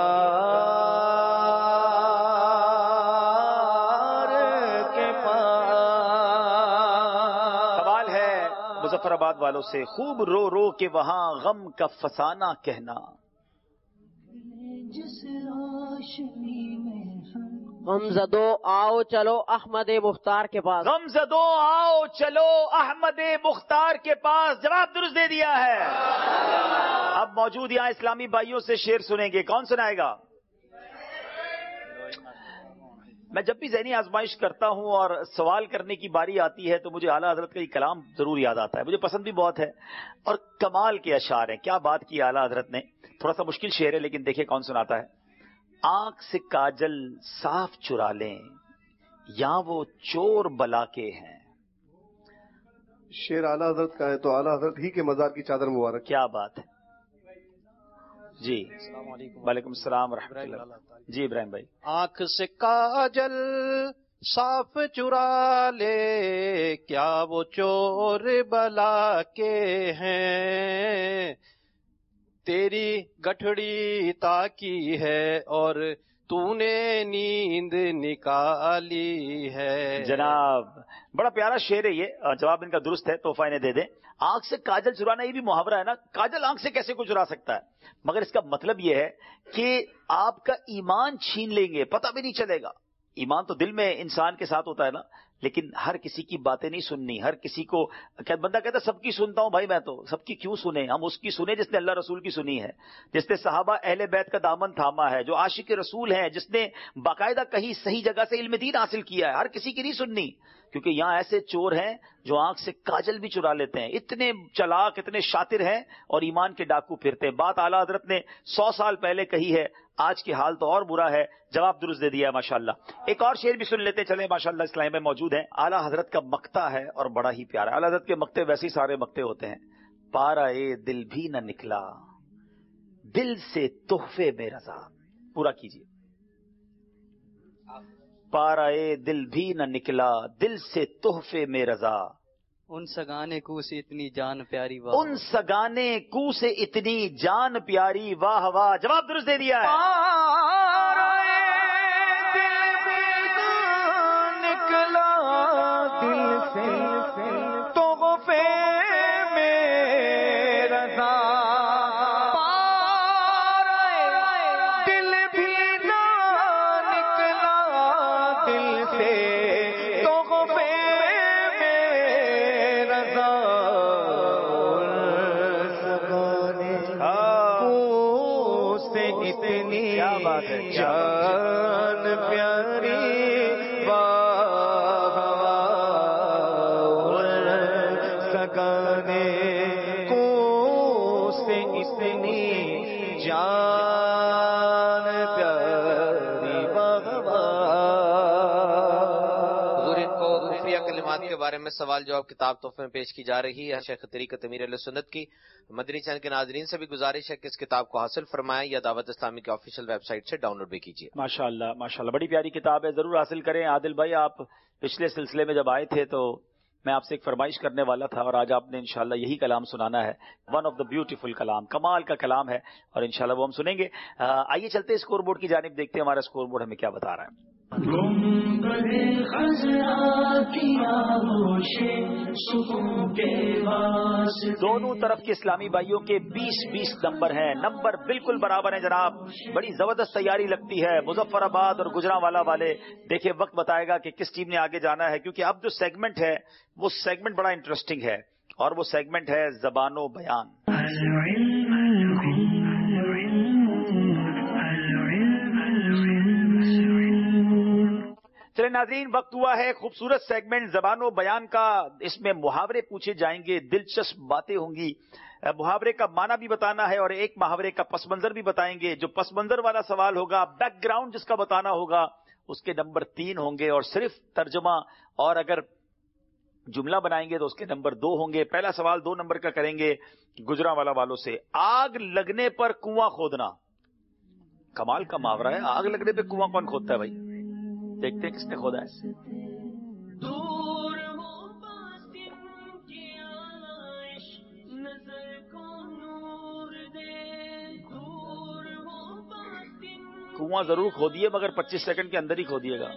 گار کے پاس. سوال ہے مظفر آباد والوں سے. خوب رو رو کے وہاں غم کا فسانہ کہنا غم زدو آؤ چلو احمد مختار کے پاس. غم زدو آؤ چلو احمد مختار کے پاس جواب درست دے دیا ہے. اب موجود یہاں اسلامی بھائیوں سے شعر سنیں گے. کون سنائے گا؟ میں جب بھی ذہنی آزمائش کرتا ہوں اور سوال کرنے کی باری آتی ہے تو مجھے اعلیٰ حضرت کا یہ کلام ضرور یاد آتا ہے. مجھے پسند بھی بہت ہے اور کمال کے اشعار ہیں. کیا بات کی اعلیٰ حضرت نے. تھوڑا سا مشکل شعر ہے لیکن دیکھیں کون سناتا ہے. آنکھ سے کاجل صاف چرا لیں یا وہ چور بلا کے ہیں. شعر اعلیٰ حضرت کا ہے تو اعلیٰ حضرت ہی کے مزار کی چادر مبارک. کیا بات ہے جی. وعلیکم السلام ورحمۃ اللہ. جی ابراہیم بھائی. آنکھ سے کاجل صاف چرا لے کیا وہ چور بلا کے ہیں. تیری گٹھڑی تاکی ہے اور تو نے نیند نکالی ہے. جناب بڑا پیارا شعر ہے یہ. جواب ان کا درست ہے. تحفہ انہیں دے دیں. آنکھ سے کاجل چرانا یہ بھی محاورہ ہے نا. کاجل آنکھ سے کیسے کوئی چرا سکتا ہے؟ مگر اس کا مطلب یہ ہے کہ آپ کا ایمان چھین لیں گے پتہ بھی نہیں چلے گا. ایمان تو دل میں انسان کے ساتھ ہوتا ہے نا. لیکن ہر کسی کی باتیں نہیں سننی. ہر کسی کو بندہ کہتا ہے سب کی سنتا ہوں. بھائی میں تو سب کی کیوں سنیں؟ ہم اس کی سنیں جس نے اللہ رسول کی سنی ہے, جس نے صحابہ اہل بیت کا دامن تھاما ہے, جو عاشق رسول ہیں, جس نے باقاعدہ کہیں صحیح جگہ سے علم دین حاصل کیا ہے. ہر کسی کی نہیں سننی, کیونکہ یہاں ایسے چور ہیں جو آنکھ سے کاجل بھی چرا لیتے ہیں. اتنے چلاک, اتنے شاطر ہیں اور ایمان کے ڈاکو پھرتے ہیں. بات اعلیٰ حضرت نے 100 سال پہلے کہی ہے, آج کے حال تو اور برا ہے. جواب درست دے دیا ہے ماشاءاللہ. ایک اور شعر بھی سن لیتے چلیں ماشاءاللہ. اسلام میں موجود ہیں. اعلیٰ حضرت کا مقطع ہے اور بڑا ہی پیارا. اعلیٰ حضرت کے مقطع ویسے ہی سارے مقطع ہوتے ہیں. پارا اے دل بھی نہ نکلا دل سے تحفے میں رضا. پورا کیجیے. پارا اے دل بھی نہ نکلا دل سے تحفے میں رضا. ان سگانے کو سے اتنی جان پیاری واہ. ان سگانے کو سے اتنی جان پیاری واہ واہ. جواب درست دے دیا ہے. دل بھی نکلا دل سے تحفے میں رضا. دل بھی نہ سے اتنی جان پیاری سگانے کو سے اتنی جان پیاری حضور ان کو خفیہ کلمات کے بارے میں سوال جواب کتاب تحفے میں پیش کی جا رہی ہے شیخ طریقت امیر اہل سنت کی. مدنی چینل کے ناظرین سے بھی گزارش ہے کہ اس کتاب کو حاصل فرمائیں یا دعوت اسلامی کے آفیشیل ویب سائٹ سے ڈاؤن لوڈ بھی کیجیے. ماشاءاللہ ماشاءاللہ بڑی پیاری کتاب ہے, ضرور حاصل کریں. عادل بھائی آپ پچھلے سلسلے میں جب آئے تھے تو میں آپ سے ایک فرمائش کرنے والا تھا اور آج آپ نے انشاءاللہ یہی کلام سنانا ہے. ون آف دا بیوٹیفل کلام, کمال کا کلام ہے اور انشاءاللہ وہ ہم سنیں گے. آئیے چلتے اسکور بورڈ کی جانب, دیکھتے ہیں ہمارا اسکور بورڈ ہمیں کیا بتا رہا ہے. دونوں طرف کے اسلامی بھائیوں کے 20-20 نمبر ہیں, نمبر بالکل برابر ہیں جناب. بڑی زبردست تیاری لگتی ہے. مظفر آباد اور گجرانوالہ والے دیکھیں وقت بتائے گا کہ کس ٹیم نے آگے جانا ہے, کیونکہ اب جو سیگمنٹ ہے وہ سیگمنٹ بڑا انٹرسٹنگ ہے اور وہ سیگمنٹ ہے زبان و بیان. چلے ناظرین, وقت ہوا ہے خوبصورت سیگمنٹ زبان و بیان کا. اس میں محاورے پوچھے جائیں گے, دلچسپ باتیں ہوں گی. محاورے کا معنی بھی بتانا ہے اور ایک محاورے کا پس منظر بھی بتائیں گے. جو پس منظر والا سوال ہوگا, بیک گراؤنڈ جس کا بتانا ہوگا, اس کے نمبر 3 ہوں گے اور صرف ترجمہ اور اگر جملہ بنائیں گے تو اس کے نمبر 2 ہوں گے. پہلا سوال 2 نمبر کا کریں گے گجرانوالہ والوں سے. آگ لگنے پر کنواں کھودنا. کمال کا محاورہ ہے. آگ لگنے پہ کنواں کون کھودتا ہے بھائی؟ دیکھتے ہیں کس نے کھودا ہے. کنواں ضرور کھودیے مگر 25 سیکنڈ کے اندر ہی کھودیے گا.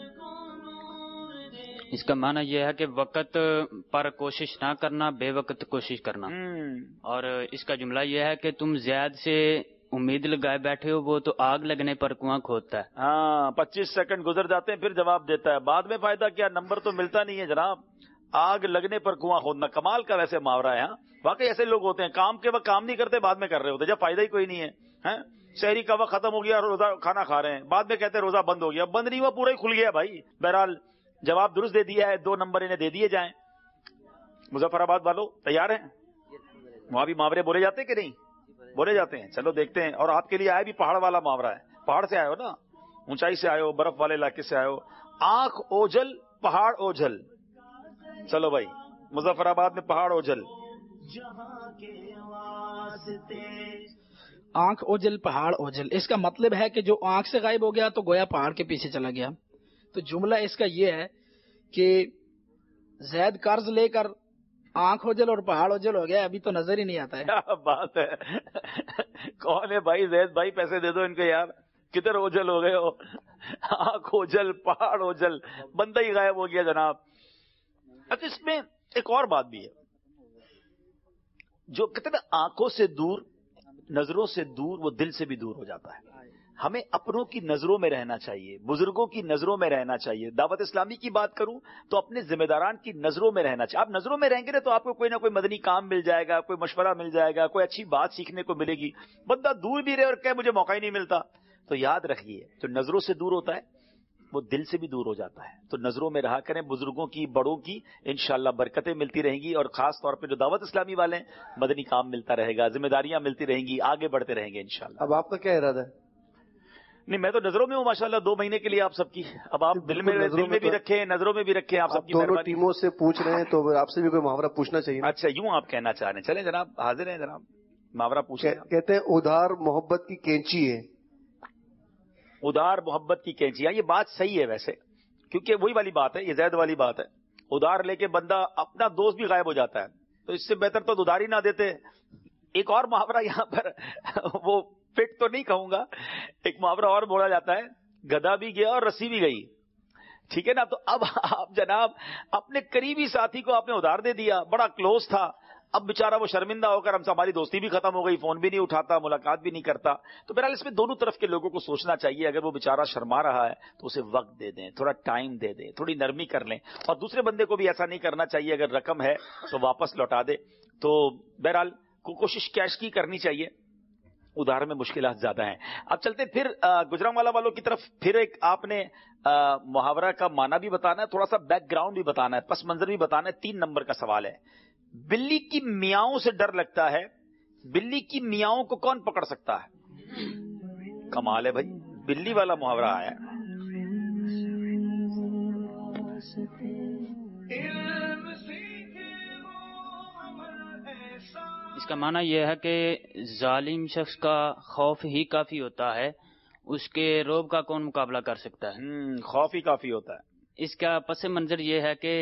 اس کا معنی یہ ہے کہ وقت پر کوشش نہ کرنا, بے وقت کوشش کرنا. اور اس کا جملہ یہ ہے کہ تم زیاد سے امید لگائے بیٹھے ہو, وہ تو آگ لگنے پر کنواں کھودتا ہے. ہاں, 25 سیکنڈ گزر جاتے ہیں پھر جواب دیتا ہے. بعد میں فائدہ کیا, نمبر تو ملتا نہیں ہے جناب. آگ لگنے پر کنواں کھودنا کمال کا ویسے محاورہ ہے. واقعی ایسے لوگ ہوتے ہیں کام کے وقت کام نہیں کرتے, بعد میں کر رہے ہوتے جب فائدہ ہی کوئی نہیں ہے. شہری کا وقت ختم ہو گیا, روزہ کھانا کھا رہے ہیں, بعد میں کہتے ہیں روزہ بند ہو گیا. بند نہیں ہوا, پورا ہی کھل گیا بھائی. بہرحال جواب درست دے دیا ہے, 2 نمبر انہیں دے دیے جائیں. مظفر آباد والوں تیار ہیں؟ وہاں بھی محاورے بولے جاتے کہ نہیں بولے جاتے ہیں؟ چلو دیکھتے ہیں. اور آپ کے لیے آیا بھی پہاڑ والا محاورہ ہے. پہاڑ سے آئے ہو نا, اونچائی سے آئے ہو, برف والے علاقے سے آئے ہو. آنکھ اوجھل پہاڑ اوجھل. چلو بھائی, مظفر آباد میں پہاڑ اوجھل. آنکھ اوجل پہاڑ اوجل, اس کا مطلب ہے کہ جو آنکھ سے غائب ہو گیا تو گویا پہاڑ کے پیچھے چلا گیا. تو جملہ اس کا یہ ہے کہ زید قرض لے کر آنکھ اوجل اور پہاڑ اوجل ہو گیا, ابھی تو نظر ہی نہیں آتا ہے. کیا بات ہے, کون ہے بھائی؟ زید بھائی پیسے دے دو ان کو یار, کدھر اوجل ہو گئے ہو. آنکھ اوجل پہاڑ اوجل, بندہ ہی غائب ہو گیا جناب. اچھا اس میں ایک اور بات بھی ہے, جو کہتے ہیں آنکھوں سے دور, نظروں سے دور, وہ دل سے بھی دور ہو جاتا ہے. ہمیں اپنوں کی نظروں میں رہنا چاہیے, بزرگوں کی نظروں میں رہنا چاہیے. دعوت اسلامی کی بات کروں تو اپنے ذمہ داران کی نظروں میں رہنا چاہیے. آپ نظروں میں رہیں گے نا تو آپ کو کوئی نہ کوئی مدنی کام مل جائے گا, کوئی مشورہ مل جائے گا, کوئی اچھی بات سیکھنے کو ملے گی. بندہ دور بھی رہے اور کہے مجھے موقع ہی نہیں ملتا, تو یاد رکھیے جو نظروں سے دور ہوتا ہے وہ دل سے بھی دور ہو جاتا ہے. تو نظروں میں رہا کریں, بزرگوں کی, بڑوں کی, انشاءاللہ برکتیں ملتی رہیں گی. اور خاص طور پہ جو دعوت اسلامی والے ہیں, مدنی کام ملتا رہے گا, ذمہ داریاں ملتی رہیں گی, آگے بڑھتے رہیں گے انشاءاللہ. اب آپ کا کیا ارادہ ہے؟ نہیں, میں تو نظروں میں ہوں ماشاءاللہ 2 مہینے کے لیے آپ سب کی. اب آپ دل میں بھی رکھیں, نظروں میں بھی رکھیں. آپ سب کی دونوں ٹیموں سے پوچھ رہے ہیں تو آپ سے بھی کوئی محاورہ پوچھنا چاہیے. اچھا یوں آپ کہنا چاہ رہے ہیں, چلیں جناب حاضر ہیں جناب, محاورہ پوچھیں. کہتے ہیں ادھار محبت کی کینچی ہے. ادھار محبت کی کینچی, یہ بات صحیح ہے ویسے, کیونکہ وہی والی بات ہے, یہ زید والی بات ہے. ادھار لے کے بندہ اپنا دوست بھی غائب ہو جاتا ہے, تو اس سے بہتر تو ادھار ہی نہ دیتے. ایک اور محاورہ یہاں پر, وہ فٹ تو نہیں کہوں گا, ایک محاورہ اور بولا جاتا ہے, گدھا بھی گیا اور رسی بھی گئی. ٹھیک ہے نا. تو اب آپ جناب اپنے قریبی ساتھی کو آپ نے ادھار دے دیا, بڑا کلوز تھا, اب بیچارہ وہ شرمندہ ہو کر ہم سے, ہماری دوستی بھی ختم ہو گئی, فون بھی نہیں اٹھاتا, ملاقات بھی نہیں کرتا. تو بہرحال اس میں دونوں طرف کے لوگوں کو سوچنا چاہیے. اگر وہ بیچارہ شرما رہا ہے تو اسے وقت دے دیں, تھوڑا ٹائم دے دیں, تھوڑی نرمی کر لیں. اور دوسرے بندے کو بھی ایسا نہیں کرنا چاہیے, اگر رقم ہے تو واپس لوٹا دے. تو بہرحال کوشش کیش کی کرنی چاہیے. ادھارن میں مشکلات زیادہ ہیں. اب چلتے پھر گجرانوالا والوں کی طرف. پھر ایک آپ نے محاورہ کا معنی بھی بتانا ہے, تھوڑا سا بیک گراؤنڈ بھی بتانا ہے, پس منظر بھی بتانا ہے. 3 نمبر کا سوال ہے. بلی کی میاؤں سے ڈر لگتا ہے, بلی کی میاؤں کو کون پکڑ سکتا ہے؟ کمال ہے بھائی, بلی والا محاورہ آیا. اس کا معنی یہ ہے کہ ظالم شخص کا خوف ہی کافی ہوتا ہے, اس کے رعب کا کون مقابلہ کر سکتا ہے؟ خوف ہی کافی ہوتا ہے. اس کا پس منظر یہ ہے کہ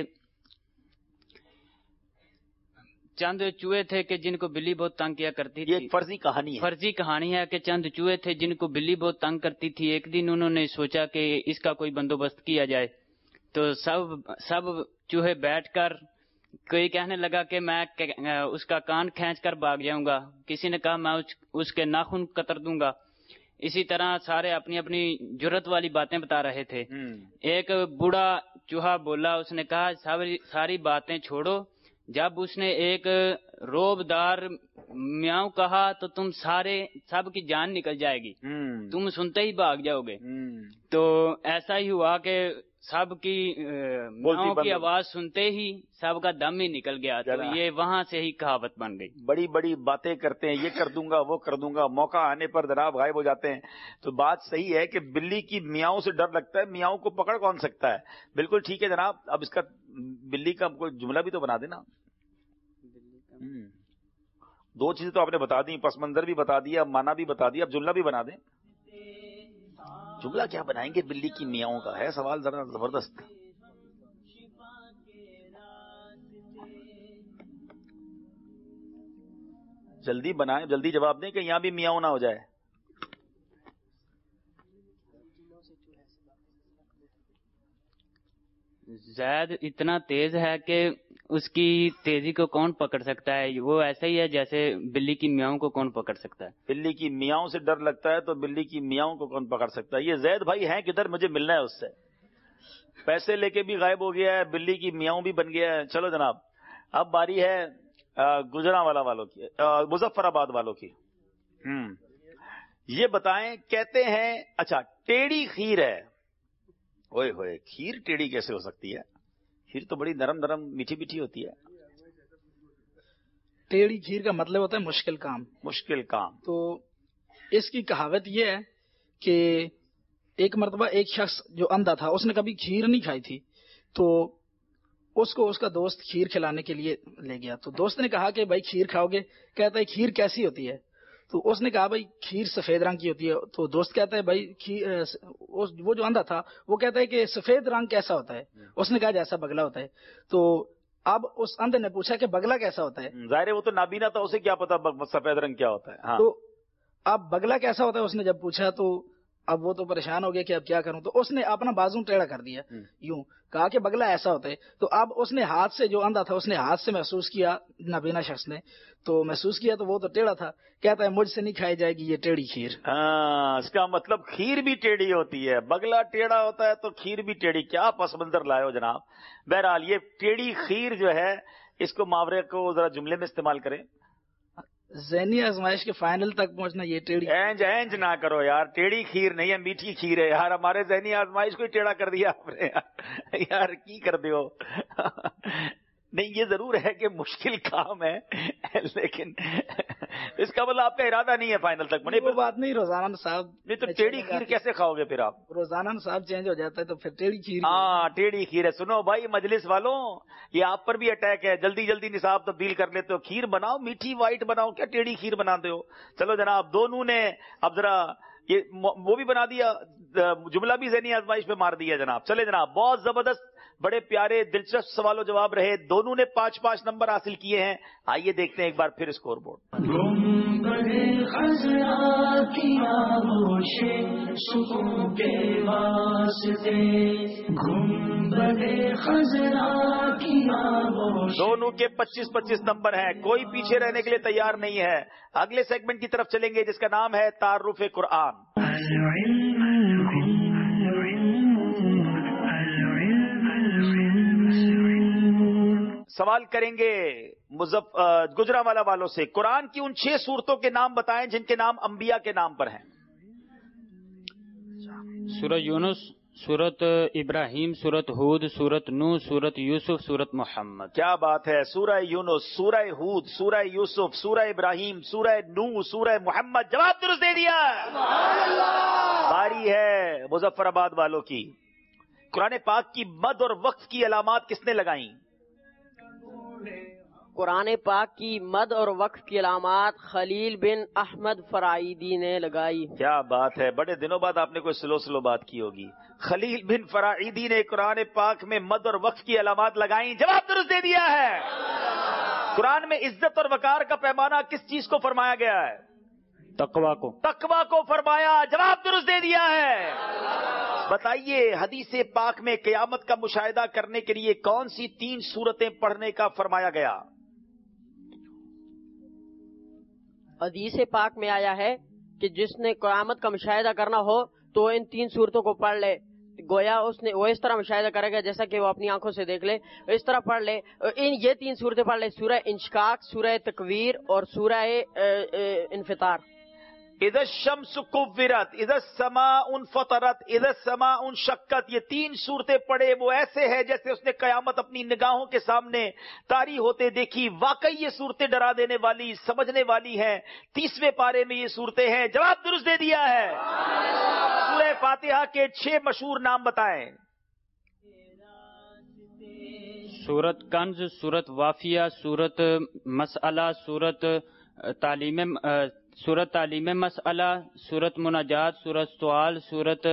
چند چوہے تھے کہ جن کو بلی بہت تنگ کیا کرتی تھی. یہ ایک فرضی کہانی ہے. فرضی کہانی ہے کہ چند چوہے تھے جن کو بلی بہت تنگ کرتی تھی. ایک دن انہوں نے سوچا کہ اس کا کوئی بندوبست کیا جائے, تو سب چوہے بیٹھ کر کوئی کہنے لگا کہ میں اس کا کان کھینچ کر بھاگ جاؤں گا, کسی نے کہا میں اس کے ناخن قطر دوں گا. اسی طرح سارے اپنی اپنی جرت والی باتیں بتا رہے تھے. ایک بوڑھا چوہا بولا, اس نے کہا ساری باتیں چھوڑو, جب اس نے ایک روب دار میاؤں کہا تو تم سب کی جان نکل جائے گی, تم سنتے ہی بھاگ جاؤ گے. تو ایسا ہی ہوا کہ سب کی میاؤں کی آواز سنتے ہی سب کا دم ہی نکل گیا. تو یہ وہاں سے ہی کہاوت بن گئی. بڑی بڑی باتیں کرتے ہیں, یہ کر دوں گا وہ کر دوں گا, موقع آنے پر جناب غائب ہو جاتے ہیں. تو بات صحیح ہے کہ بلی کی میاؤں سے ڈر لگتا ہے, میاؤں کو پکڑ کون سکتا ہے؟ بالکل ٹھیک ہے جناب. اب اس کا بلی کا کوئی جملہ بھی تو بنا دینا. 2 چیزیں تو آپ نے بتا دی, پس منظر بھی بتا دیا, مانا بھی بتا دیا, اب جملہ بھی بنا دیں. جملہ کیا بنائیں گے بلی کی میاؤں کا ہے سوال ذرا زبردست. جلدی بنائیں, جلدی جواب دیں کہ یہاں بھی میاؤں نہ ہو جائے. زید اتنا تیز ہے کہ اس کی تیزی کو کون پکڑ سکتا ہے؟ وہ ایسا ہی ہے جیسے بلی کی میاؤں کو کون پکڑ سکتا ہے. بلی کی میاؤں سے ڈر لگتا ہے تو بلی کی میاؤں کو کون پکڑ سکتا ہے؟ یہ زید بھائی ہیں کدھر؟ مجھے ملنا ہے اس سے. پیسے لے کے بھی غائب ہو گیا ہے, بلی کی میاؤں بھی بن گیا ہے. چلو جناب, اب باری ہے گجرانوالا والوں کی, مظفر آباد والوں کی. یہ بتائیں, کہتے ہیں اچھا ٹیڑھی کھیر ہے. اوئے ہوئے, کھیر ٹیڑھی کیسے ہو سکتی ہے؟ کھیر تو بڑی نرم نرم میٹھی میٹھی ہوتی ہے. ٹیڑھی کھیر کا مطلب ہوتا ہے مشکل کام. مشکل کام. تو اس کی کہاوت یہ ہے کہ ایک مرتبہ ایک شخص جو اندھا تھا, اس نے کبھی کھیر نہیں کھائی تھی, تو اس کو اس کا دوست کھیر کھلانے کے لیے لے گیا. تو دوست نے کہا کہ بھائی کھیر کھاؤ گے؟ کہتا ہے کھیر کیسی ہوتی ہے؟ تو اس نے کہا بھائی کھیر سفید رنگ کی ہوتی ہے. تو دوست کہتا ہے بھائی وہ جو اندھا تھا وہ کہتا ہے کہ سفید رنگ کیسا ہوتا ہے؟ اس نے کہا جیسا بگلا ہوتا ہے. تو اب اس اندھے نے پوچھا کہ بگلا کیسا ہوتا ہے؟ ظاہر ہے وہ تو نابینا تھا, اسے کیا پتا سفید رنگ کیا ہوتا ہے. تو اب بگلا کیسا ہوتا ہے اس نے جب پوچھا, تو اب وہ تو پریشان ہو گیا کہ اب کیا کروں. تو اس نے اپنا بازو ٹیڑھا کر دیا, یوں کہا کہ بگلا ایسا ہوتا ہے. تو اب اس نے ہاتھ سے, جو اندھا تھا اس نے ہاتھ سے محسوس کیا, نابینا شخص نے تو محسوس کیا تو وہ تو ٹیڑھا تھا. کہتا ہے مجھ سے نہیں کھائی جائے گی یہ ٹیڑھی کھیر. اس کا مطلب کھیر بھی ٹیڑھی ہوتی ہے, بگلا ٹیڑھا ہوتا ہے تو کھیر بھی ٹیڑھی. کیا پس منظر لائے ہو جناب. بہرحال یہ ٹیڑھی کھیر جو ہے, اس کو محاورے کو ذرا جملے میں استعمال کریں. ذہنی آزمائش کے فائنل تک پہنچنا یہ ٹیڑھی. اینج نہ کرو یار, ٹیڑھی کھیر نہیں ہے, میٹھی کھیر ہے یار. ہمارے ذہنی آزمائش کو ٹیڑھا کر دیا آپ نے یار, کی کر دیو. نہیں, یہ ضرور ہے کہ مشکل کام ہے, لیکن اس کا مطلب آپ کا ارادہ نہیں ہے فائنل تک. وہ بات نہیں, روزانہ صاحب. نہیں تو ٹیڑھی کھیر کیسے کھاؤ گے پھر آپ؟ روزانہ صاحب چینج ہو جاتا ہے تو پھر ٹیڑھی کھیر. ہاں ٹیڑھی کھیر ہے. سنو بھائی مجلس والوں, یہ آپ پر بھی اٹیک ہے. جلدی جلدی نصاب تبدیل کر لیتے ہو. کھیر بناؤ, میٹھی وائٹ بناؤ, کیا ٹیڑھی کھیر بناتے ہو؟ چلو جناب, دونوں نے اب ذرا یہ وہ بھی بنا دیا, جملہ بھی ذہنی آزمائش پہ مار دیا جناب. چلے جناب, بہت زبردست, بڑے پیارے دلچسپ سوال و جواب رہے. دونوں نے 5-5 نمبر حاصل کیے ہیں. آئیے دیکھتے ہیں ایک بار پھر اسکور بورڈ. دونوں کے 25-25 نمبر ہیں. کوئی پیچھے رہنے کے لیے تیار نہیں ہے. اگلے سیگمنٹ کی طرف چلیں گے جس کا نام ہے تعارف قرآن. سوال کریں گے گجرانوالہ والوں سے، قرآن کی ان 6 سورتوں کے نام بتائیں جن کے نام انبیاء کے نام پر ہیں۔ سورہ یونس، سورت ابراہیم، سورت ہود، سورت نوح، سورت یوسف، سورت محمد۔ کیا بات ہے! سورہ یونس، سورہ ہود، سورہ یوسف، سورہ ابراہیم، سورہ نوح، سورہ محمد۔ جواب درست دے دیا۔ باری ہے مظفر آباد والوں کی۔ قرآن پاک کی مد اور وقف کی علامات کس نے لگائیں؟ قرآن پاک کی مد اور وقف کی علامات خلیل بن احمد فرائیدی نے لگائی۔ کیا بات ہے! بڑے دنوں بعد آپ نے کوئی سلو بات کی ہوگی۔ خلیل بن فرائیدی نے قرآن پاک میں مد اور وقف کی علامات لگائیں۔ جواب درست دے دیا ہے۔ قرآن میں عزت اور وقار کا پیمانہ کس چیز کو فرمایا گیا ہے؟ تقویٰ کو فرمایا۔ جواب درست دے دیا ہے۔ بتائیے حدیث پاک میں قیامت کا مشاہدہ کرنے کے لیے کون سی 3 سورتیں پڑھنے کا فرمایا گیا؟ حدیث پاک میں آیا ہے کہ جس نے قیامت کا مشاہدہ کرنا ہو تو ان 3 سورتوں کو پڑھ لے، گویا وہ اس طرح مشاہدہ کرے گا جیسا کہ وہ اپنی آنکھوں سے دیکھ لے، اس طرح پڑھ لے۔ یہ 3 سورتیں پڑھ لے، سورہ انشقاق، سورہ تکویر اور سورہ انفطار۔ اذا الشمس کورت، اذا السماء انفطرت، اذا السماء انشقت، یہ 3 صورتیں پڑھے وہ ایسے ہے جیسے اس نے قیامت اپنی نگاہوں کے سامنے طاری ہوتے دیکھی۔ واقعی یہ صورتیں ڈرا دینے والی، سمجھنے والی ہیں۔ 30ویں پارے میں یہ صورتیں ہیں۔ جواب درست دے دیا ہے۔ سورہ فاتحہ کے 6 مشہور نام بتائیں۔ سورت کنز، سورت وافیہ، سورت مسئلہ، سورت تعلیم مسئلہ، سورت مناجات، سورت سوال، سورت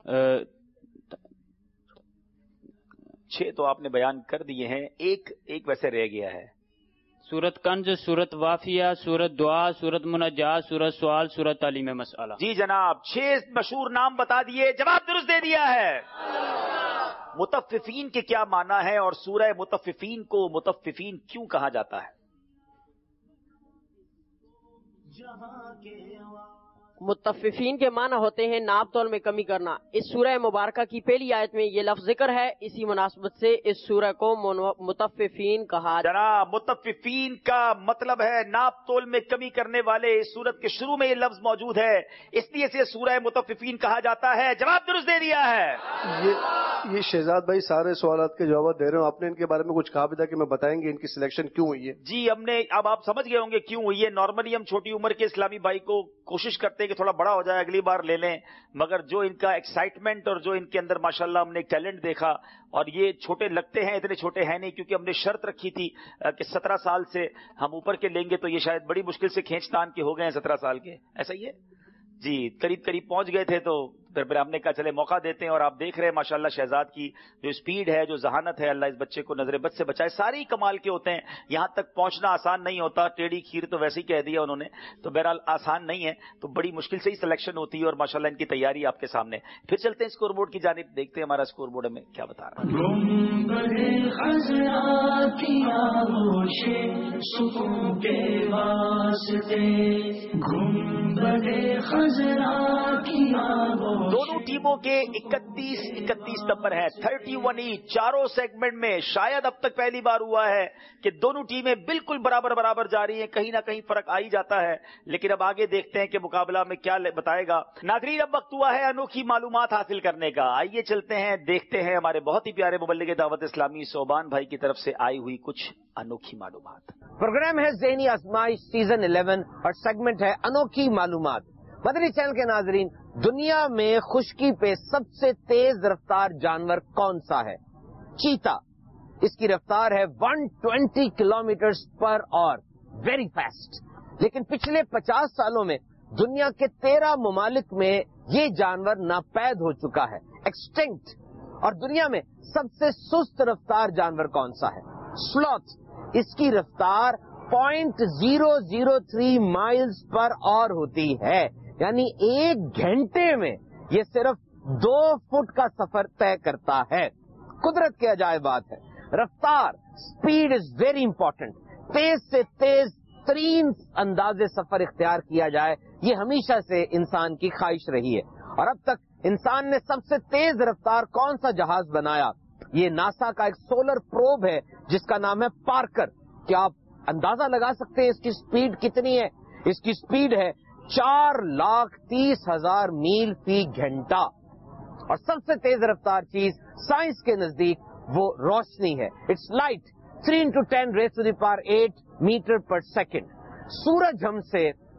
6 تو آپ نے بیان کر دیے ہیں، ایک ویسے رہ گیا ہے۔ سورت کنز، سورت وافیہ، سورت دعا، سورت مناجات، سورت سوال، سورت تعلیم مسئلہ۔ جی جناب، 6 مشہور نام بتا دیے، جواب درست دے دیا ہے۔ مطففین کے کیا معنی ہے اور سورہ مطففین کو مطففین کیوں کہا جاتا ہے؟ مطففین کے معنی ہوتے ہیں ناپ تول میں کمی کرنا۔ اس سورہ مبارکہ کی پہلی آیت میں یہ لفظ ذکر ہے، اسی مناسبت سے اس سورہ کو مطففین کہا۔ جناب، مطففین کا مطلب ہے ناپ تول میں کمی کرنے والے۔ اس سورت کے شروع میں یہ لفظ موجود ہے، اس لیے اسے سورہ مطففین کہا جاتا ہے۔ جواب درست دے دیا ہے۔ یہ شہزاد بھائی سارے سوالات کے جواب دے رہے ہوں، آپ نے ان کے بارے میں کچھ کہا بھی تھا کہ میں بتائیں گے ان کی سلیکشن کیوں ہوئی ہے؟ جی ہم نے، اب آپ سمجھ گئے ہوں گے کیوں ہوئی ہے۔ نارملی ہم چھوٹی عمر کے اسلامی بھائی کو کوشش کرتے ہیں کہ تھوڑا بڑا ہو جائے، اگلی بار لے لیں، مگر جو ان کا ایکسائٹمنٹ اور جو ان کے اندر ماشاءاللہ ہم نے ٹیلنٹ دیکھا، اور یہ چھوٹے لگتے ہیں، اتنے چھوٹے ہیں نہیں، کیونکہ ہم نے شرط رکھی تھی کہ 17 سال سے ہم اوپر کے لیں گے، تو یہ شاید بڑی مشکل سے کھینچ تان کے ہو گئے ہیں 17 سال کے، ایسا ہی ہے جی، قریب پہنچ گئے تھے، تو پھر ہم نے کہا چلے موقع دیتے ہیں۔ اور آپ دیکھ رہے ہیں ماشاءاللہ شہزاد کی جو اسپیڈ ہے، جو ذہانت ہے، اللہ اس بچے کو نظر بد سے بچائے۔ سارے ہی کمال کے ہوتے ہیں، یہاں تک پہنچنا آسان نہیں ہوتا، ٹیڑھی کھیر تو ویسے ہی کہہ دیا انہوں نے، تو بہرحال آسان نہیں ہے، تو بڑی مشکل سے ہی سلیکشن ہوتی ہے، اور ماشاءاللہ ان کی تیاری آپ کے سامنے۔ پھر چلتے ہیں اسکور بورڈ کی جانب، دیکھتے ہیں ہمارا اسکور بورڈ ہمیں کیا بتا رہا ہے۔ دونوں ٹیموں کے 31 نمبر ہے، 31 ایچ، چاروں سیگمنٹ میں شاید اب تک پہلی بار ہوا ہے کہ دونوں ٹیمیں بالکل برابر جا رہی ہیں، کہیں نہ کہیں فرق آ ہی جاتا ہے، لیکن اب آگے دیکھتے ہیں کہ مقابلہ میں کیا بتائے گا۔ ناظرین، اب وقت ہوا ہے انوکھی معلومات حاصل کرنے کا۔ آئیے چلتے ہیں، دیکھتے ہیں ہمارے بہت ہی پیارے مبلغ دعوت اسلامی صوبان بھائی کی طرف سے آئی ہوئی کچھ انوکھی معلومات۔ پروگرام ہے ذہنی آزمائش سیزن 11 اور سیگمنٹ ہے انوکھی معلومات۔ مدنی چینل کے ناظرین، دنیا میں خشکی پہ سب سے تیز رفتار جانور کون سا ہے؟ چیتا۔ اس کی رفتار ہے 120 kilometres per hour, very fast. لیکن پچھلے 50 سالوں میں دنیا کے 13 ممالک میں یہ جانور ناپید ہو چکا ہے، ایکسٹنکٹ۔ اور دنیا میں سب سے سست رفتار جانور کون سا ہے؟ سلوتھ۔ اس کی رفتار 0.003 مائلز پر آور ہوتی ہے، یعنی 1 گھنٹے میں یہ صرف 2 فٹ کا سفر طے کرتا ہے۔ قدرت کے عجائبات ہے۔ رفتار، اسپیڈ از ویری امپورٹنٹ۔ تیز سے تیز ترین انداز سفر اختیار کیا جائے، یہ ہمیشہ سے انسان کی خواہش رہی ہے۔ اور اب تک انسان نے سب سے تیز رفتار کون سا جہاز بنایا؟ یہ ناسا کا ایک سولر پروب ہے جس کا نام ہے پارکر. کیا آپ اندازہ لگا سکتے ہیں اس کی سپیڈ کتنی ہے؟ اس کی سپیڈ ہے 4,30,000 میل فی گھنٹہ. اور سب سے تیز رفتار چیز سائنس کے نزدیک وہ روشنی ہے. It's light 3 × 10⁸ metre per second. سورج ہم سے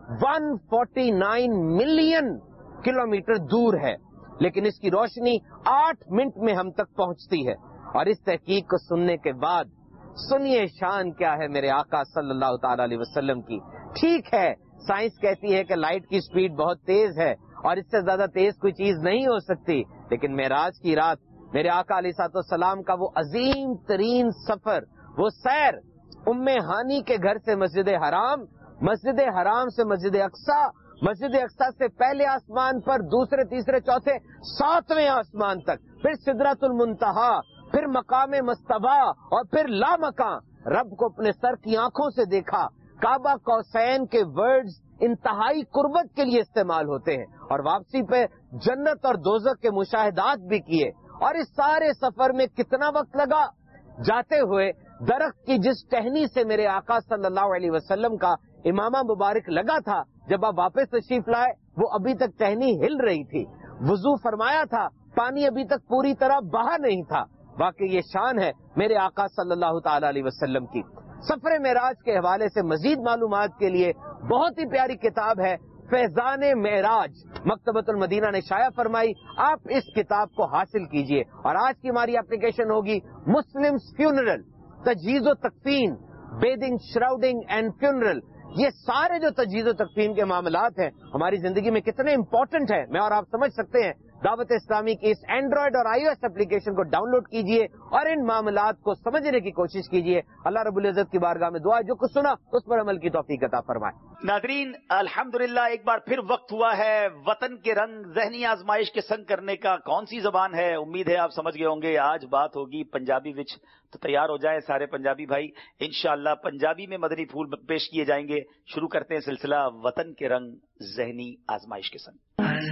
149 ملین کلومیٹر دور ہے، لیکن اس کی روشنی 8 منٹ میں ہم تک پہنچتی ہے. اور اس تحقیق کو سننے کے بعد سنیے شان کیا ہے میرے آقا صلی اللہ تعالی علیہ وسلم کی. ٹھیک ہے، سائنس کہتی ہے کہ لائٹ کی سپیڈ بہت تیز ہے اور اس سے زیادہ تیز کوئی چیز نہیں ہو سکتی، لیکن معراج کی رات میرے آقا علیہ السلام کا وہ عظیم ترین سفر، وہ سیر ام ہانی کے گھر سے مسجد حرام، مسجد حرام سے مسجد اقصی، مسجد اقصی سے پہلے آسمان پر، دوسرے تیسرے چوتھے 7ویں آسمان تک، پھر سدرۃ المنتہا، پھر مقام مصطفیٰ اور پھر لامکاں. رب کو اپنے سر کی آنکھوں سے دیکھا. کعبہ قوسین کے ورڈز انتہائی قربت کے لیے استعمال ہوتے ہیں، اور واپسی پہ جنت اور دوزخ کے مشاہدات بھی کیے. اور اس سارے سفر میں کتنا وقت لگا؟ جاتے ہوئے درخت کی جس ٹہنی سے میرے آقا صلی اللہ علیہ وسلم کا امامہ مبارک لگا تھا، جب آپ واپس تشریف لائے وہ ابھی تک ٹہنی ہل رہی تھی. وضو فرمایا تھا، پانی ابھی تک پوری طرح بہا نہیں تھا. واقعی یہ شان ہے میرے آقا صلی اللہ تعالی علیہ وسلم کی. سفر معراج کے حوالے سے مزید معلومات کے لیے بہت ہی پیاری کتاب ہے فیضان معراج، مکتبۃ المدینہ نے شائع فرمائی. آپ اس کتاب کو حاصل کیجئے. اور آج کی ہماری اپلیکیشن ہوگی مسلم فیونرل، تجہیز و تکفین، بیدنگ، شراؤڈنگ اینڈ فیونرل. یہ سارے جو تجہیز و تکفین کے معاملات ہیں ہماری زندگی میں کتنے امپورٹنٹ ہیں، میں اور آپ سمجھ سکتے ہیں. دعوت اسلامی کی اس اینڈرائڈ اور آئی او ایس اپلیکیشن کو ڈاؤن لوڈ کیجئے اور ان معاملات کو سمجھنے کی کوشش کیجئے. اللہ رب العزت کی بارگاہ میں دعا ہے جو کچھ سنا اس پر عمل کی توفیق عطا فرمائے. ناظرین، الحمدللہ ایک بار پھر وقت ہوا ہے وطن کے رنگ ذہنی آزمائش کے سنگ کرنے کا. کون سی زبان ہے؟ امید ہے آپ سمجھ گئے ہوں گے. آج بات ہوگی پنجابی وچ، تو تیار ہو جائیں سارے پنجابی بھائی. انشاءاللہ پنجابی میں مدنی پھول پیش کیے جائیں گے. شروع کرتے ہیں سلسلہ وطن کے رنگ ذہنی آزمائش کے سنگ.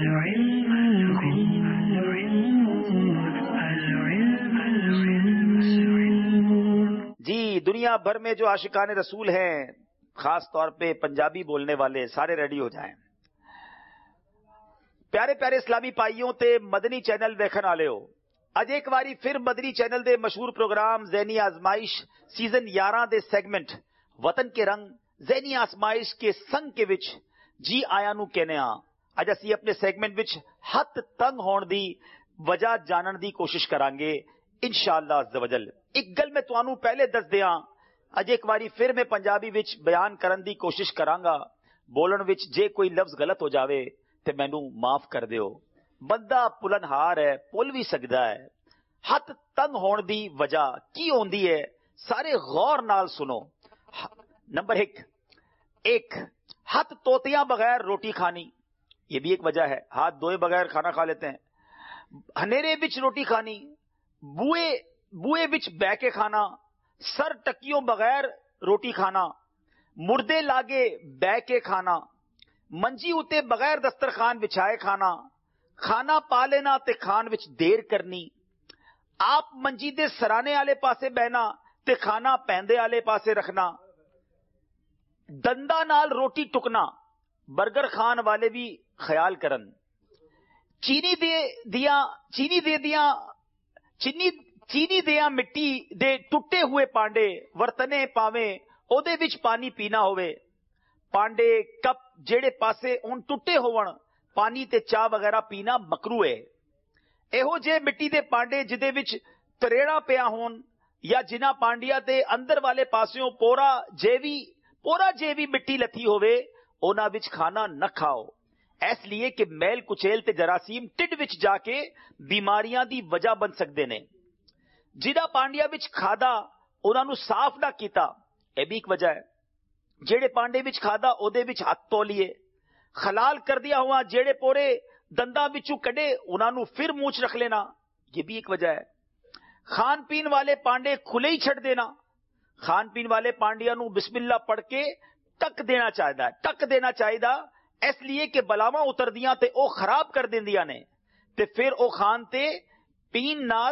جی، دنیا بھر میں جو عاشقان رسول ہیں، خاص طور پہ پنجابی بولنے والے، سارے ریڈی ہو جائیں. پیارے پیارے اسلامی پائیوں تے مدنی چینل ویکھن والے ہو، اج ایک باری پھر مدنی چینل دے مشہور پروگرام ذہنی آزمائش سیزن 11 دے سیگمنٹ وطن کے رنگ ذہنی آزمائش کے سنگ کے وچ جی آیا نو کہنے ہاں. اج اسی اپنے سیگمنٹ وچ ہتھ تنگ ہون دی وجہ جانن دی کوشش کرانگے انشاءاللہ عز و جل. ایک گل میں تانوں پہلے دس دیاں، اج ایک باری پھر میں پنجابی وچ بیان کرن دی کوشش کرانگا. بولن وچ جے کوئی لفظ غلط ہو جاوے تے مینوں معاف کر دیو. بندہ پلن ہار ہے، پل بھی سکدا ہے. ہاتھ تنگ ہون دی وجہ کی ہوندی ہے؟ سارے غور نال سنو. نمبر ایک، ہاتھ توتیاں بغیر روٹی کھانی، یہ بھی ایک وجہ ہے. ہاتھ دھوئے بغیر کھانا کھا لیتے ہیں. ہنیرے وچ روٹی کھانی، بوئے وچ بہ کے کھانا، سر ٹکیوں بغیر روٹی کھانا، مردے لاگے بہ کے کھانا، منجی اتے بغیر دسترخوان بچھائے کھانا، کھانا پا لینا تے کھان وچ دیر کرنی، آپ منجی دے سرانے والے پاسے بہنا تے کھانا پیندے والے پاسے رکھنا، دندا نال روٹی ٹکنا. برگر کھان والے بھی خیال کرن. چینی دیاں مٹی دے ٹوٹے ہوئے پانڈے ورتنے پاویں اودے وچ پانی پینا ہوئے. پانڈے کپ جیڑے پاسے ان ٹوٹے ہون پانی تے چاہ وغیرہ پینا مکروہ ہے. ایہو جے مٹی دے پانڈے جدے وچ تریڑا پیا ہون یا جنہ پانڈیا دے اندر والے پاسیوں پورا جیوی مٹی لتھی ہوئے اونا وچ کھانا نہ کھاؤ، اس لیے کہ میل کچیل تے جراثیم ٹڈ وچ جا کے بیماریاں دی وجہ بن سکدے نے. جنہ پانڈیا وچ کھادا انہاں نو صاف نہ کیتا، اے بھی ایک وجہ ہے. جیڑے پانڈے وچ کھادا اودے وچ ہاتھ تو لیے، خلال کر دیا ہوا جیڑے پورے دنداں وچوں کڈے انہاں نو پھر مونچھ رکھ لینا، یہ بھی ایک وجہ ہے. کھان پین والے پانڈے کھلے ہی چھڑ دینا. کھان پین والے پانڈیاں نو بسم اللہ پڑھ کے ٹک دینا چاہیدا اس لیے کہ بلاواں اتر دیاں تے او خراب کر دیندیاں نے تے پھر او کھان تے پین نال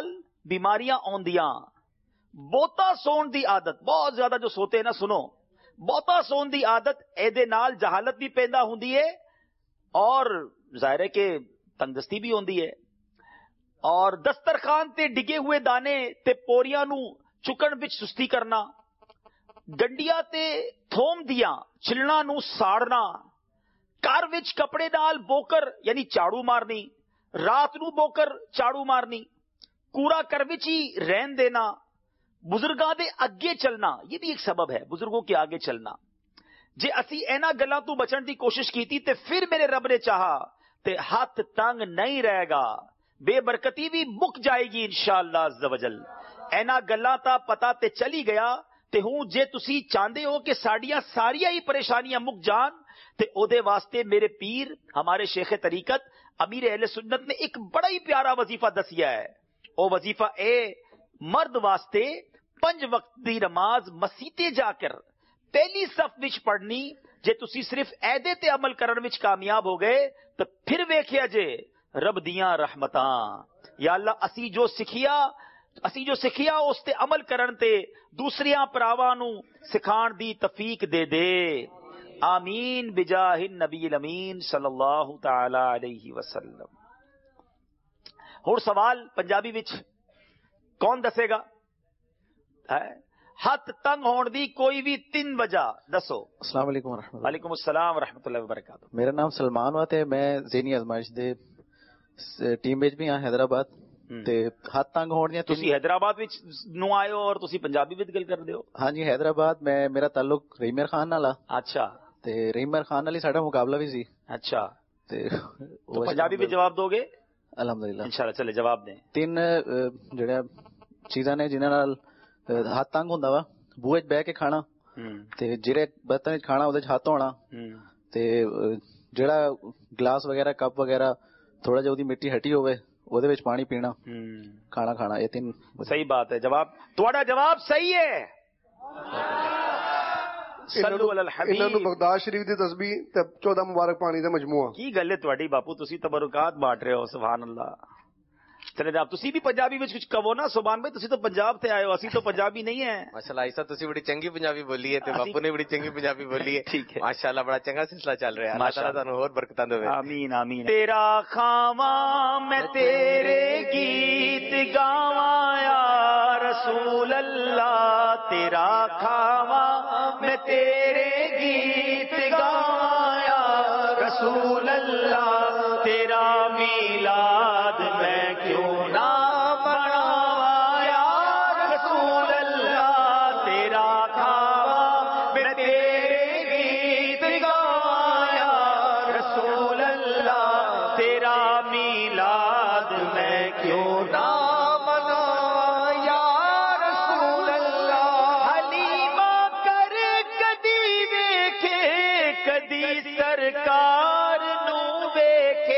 بیماریاں آندیاں بہتا سون دی عادت بہت زیادہ جو سوتے ہیں نا سنو بہتا سون دی عادت ایدے نال جہالت بھی پیدا ہوندی ہے اور ظاہر ہے کہ تندرستی بھی ہوندی ہے اور دسترخوان تے ڈگے ہوئے دانے تے پوریاں نو چکن وچ سستی کرنا گنڈیا تے تھوم دیاں چلنا نو ساڑنا گھر وچ کپڑے نال بوکر یعنی جھاڑو مارنی رات نو بوکر جھاڑو مارنی کوڑا کر وچ ہی رہن دینا بزرگاں دے اگے چلنا یہ بھی ایک سبب ہے بزرگوں کے آگے چلنا جے اسی اینا گلاں تو بچن دی کوشش کیتی تے پھر میرے رب نے چاہا تے ہاتھ تنگ نہیں رہے گا بے برکتی بھی مک جائے گی انشاءاللہ عز و جل اینا گلاں تا پتا تے چلی گیا تے ہوں جے تسی چاندے ہو کہ ساڈیاں ساریاں ہی پریشانیاں مک جان تے او دے واسطے میرے پیر ہمارے شیخ طریقت امیر اہل سنت نے ایک بڑا ہی پیارا وظیفہ دسیا ہے او وظیفہ اے مرد واسطے 5 وقت دی نماز مسیتے جا کر پہلی صف وچ پڑھنی جے تسی صرف ایدے تے عمل کرن وچ کامیاب ہو گئے تو پھر ویکھیا جے رب دیاں رحمتاں یا اللہ اسی جو سکھیا اس تے عمل کرن تے دوسریاں پراواں نو سکھان دی توفیق دے دے آمین بجاہ النبی الامین صلی اللہ تعالی علیہ وسلم اور سوال پنجابی وچ کون دسے گا ہاتھ تنگ ہون دی کوئی بھی 3 وجہ دسو السلام علیکم ورحمۃ اللہ وعلیکم السلام ورحمۃ اللہ وبرکاتہ میرا نام سلمان ہوا تے میں ذہنی آزمائش دے ٹیم وچ بھی ہاں حیدرآباد تے ہاتھ تنگ ہون دی تسی حیدرآباد وچ نو آئے ہو اور تسی پنجابی وچ گل کر دیو ہاں جی حیدرآباد میں میرا تعلق رحیم خان نال اچھا تے رحیم خان نال ہی ساڈا مقابلہ بھی سی اچھا تے پنجابی وچ جواب دو گے الحمدللہ انشاءاللہ چلے جواب دیں 3 جڑے چیزاں نے جنہاں نال ہاتھ تنگ ہوندا وا بوئے وچ بیٹھ کے کھانا تے جڑے برتن وچ کھانا اودے وچ ہاتھ دھونا تے جڑا گلاس وغیرہ کپ وغیرہ تھوڑا جہا اودی مٹی ہٹی ہوئے اودے وچ پانی پینا کھانا کھانا یہ 3 صحیح بات ہے جواب تہاڈا جواب صحیح ہے صلو علی الحبیب انہاں نو بغداد شریف دی تسبیح تے 14 مبارک پانی دا مجموعہ کی گل ہے تہاڈی باپو تسی تبرکات بانٹ رہے ہو سبحان اللہ چلے جناب تسی بھی پنجابی وچ کچھ کہو نا سبحان بھائی تسی تو پنجاب تے آئے ہو اسی تو پنجابی نہیں ہیں ماشاءاللہ ایسا تسی بڑی چنگی پنجابی بولی ہے تے باپو نے بڑی چنگی پنجابی بولی ہے ٹھیک ہے ماشاءاللہ بڑا چنگا سلسلہ چل رہا ہے اللہ تعالیٰ تانوں اور برکتاں دے آمین آمین تیرا کھاواں میں تیرے گیت گاواں یا رسول اللہ تیرا کھاواں میں تیرے گیت گاواں یا رسول اللہ تیرا میلاد میں کیوں نہ مناواں یا رسول اللہ تیرا کھاواں میں تیرے گیت گاواں یا رسول اللہ تیرا میلاد میں کیوں نہ مناواں یا رسول اللہ حلیمہ کر کدی ویکھے کدی سرکار نو ویکھے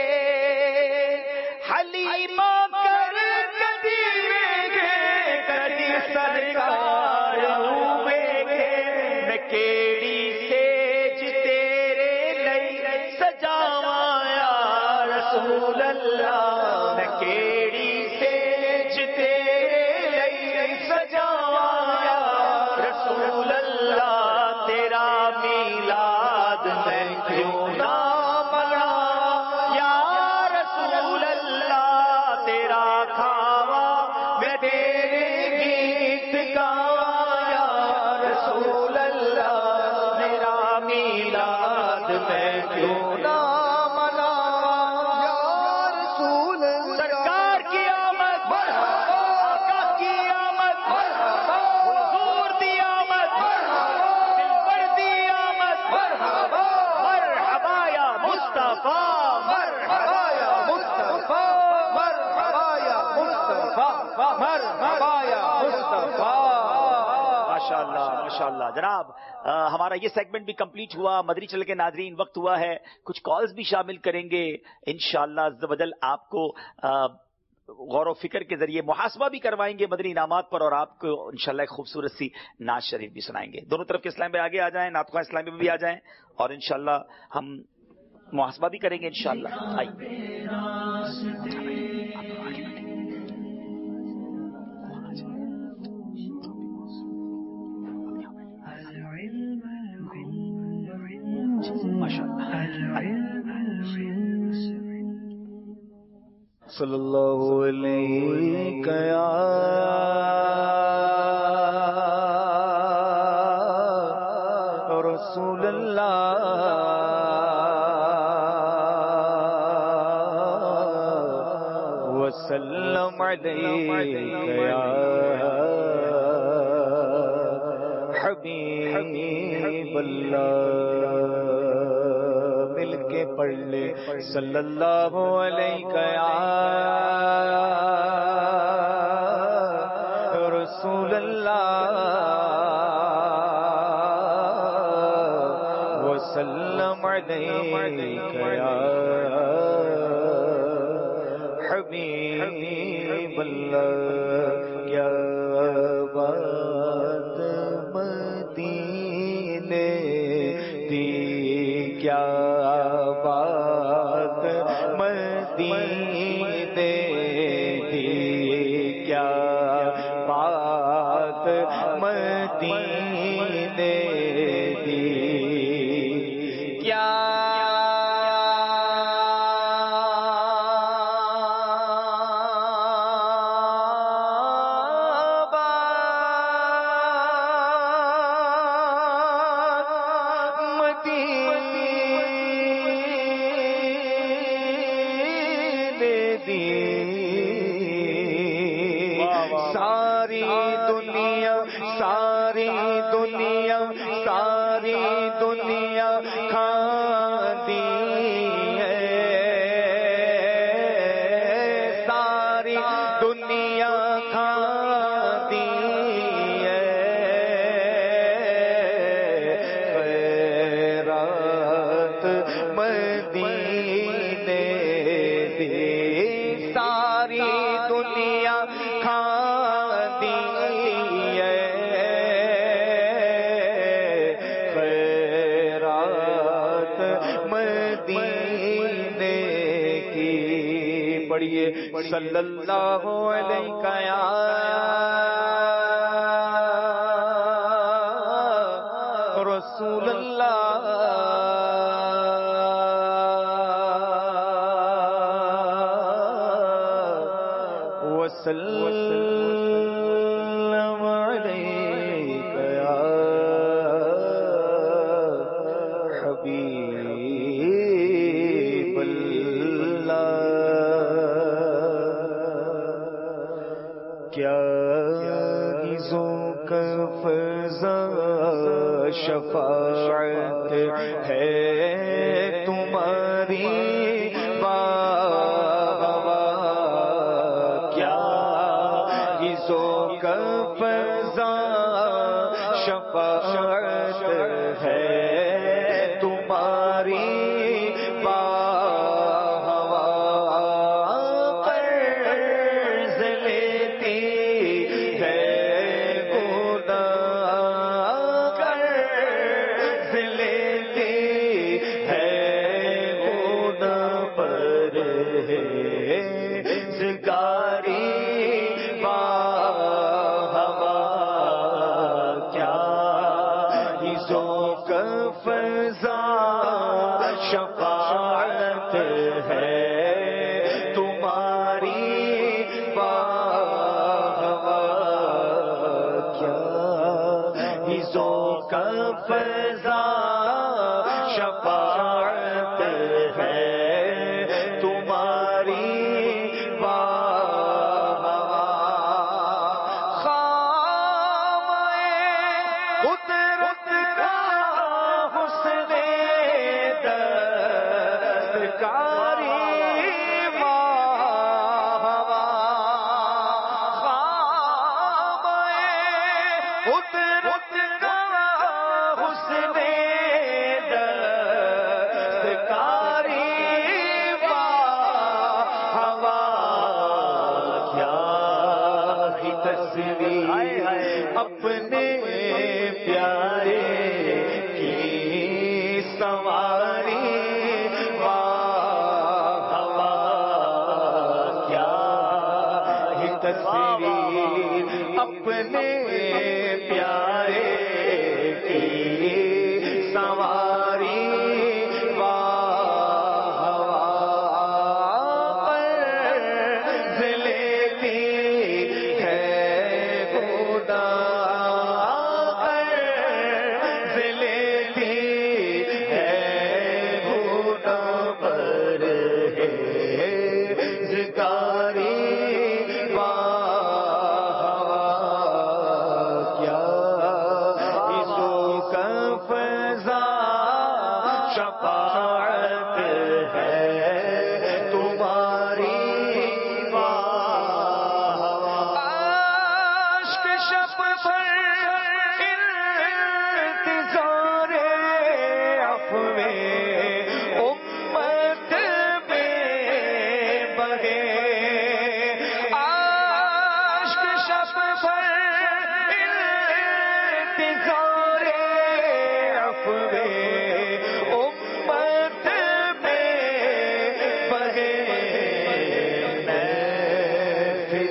حلیمہ کر کدی ویکھے کدی سرکار نو ویکھے میں کیڑی سیج تیرے لئی سجاواں یا رسول اللہ میں کیڑی سیج تیرے لئی سجاواں یا رسول اللہ تیرا میلاد میں کیوں نہ مناواں یا رسول اللہ تیرا کھاواں میں تیرے گیت گاواں یا رسول اللہ میرا میلاد میں کیوں نہ مناواں یا رسول اللہ سرکار کی آمد آقا کی آمد حضور دی آمد دلبر دی آمد مرحبا یا مصطفیٰ مرحبا یا مصطفیٰ مرحبا یا مصطفیٰ مرحبا یا مصطفیٰ ماشاءاللہ ماشاءاللہ جناب ہمارا یہ سیگمنٹ بھی کمپلیٹ ہوا مدری چل کے ناظرین وقت ہوا ہے کچھ کالز بھی شامل کریں گے انشاءاللہ عز و جل آپ کو غور و فکر کے ذریعے محاسبہ بھی کروائیں گے مدنی انعامات پر اور آپ کو انشاءاللہ ایک خوبصورت سی نعت شریف بھی سنائیں گے دونوں طرف کے اسلام میں آگے آ جائیں نعت خواہ اسلام میں بھی آ جائیں اور انشاءاللہ ہم محاسبہ بھی کریں گے انشاءاللہ آئیے صلی اللہ علیہ یا رسول اللہ وسلم علیک یا حبیب اللہ. مل کے پڑھ لے صلی اللہ علیہ یا رسول اللہ وسلم علیک یا حبیب اللہ. کیا بات مدینے دی، کیا بات مدینے دی، کیا بات مدینے دی. کیا ساری دنیا کھاندی ہے، ساری دنیا کھاندی ہے. خیرات مدینے دی، ساری دنیا کھاندی ہے. خیرات مدینے کی. پڑھیے صلی اللہ علیہ یا رسول اللہ وسلم علیک یا حبیب اللہ. کیا فضا شفاعت ہے تمہاری بابا، کیا ذوق فضا شفاعت ہے تمہاری قرض لیتی ہے شفاعت ہے تمہاری کیا ذوق فضا شفاعت ہے تمہاری قدرت کا حسن دستکاری قدرت کا حسن دستکاری کیا ہی تصویر اپنے پیارے کی سواری کیا ہی تصویر اپنے پیارے کی سواری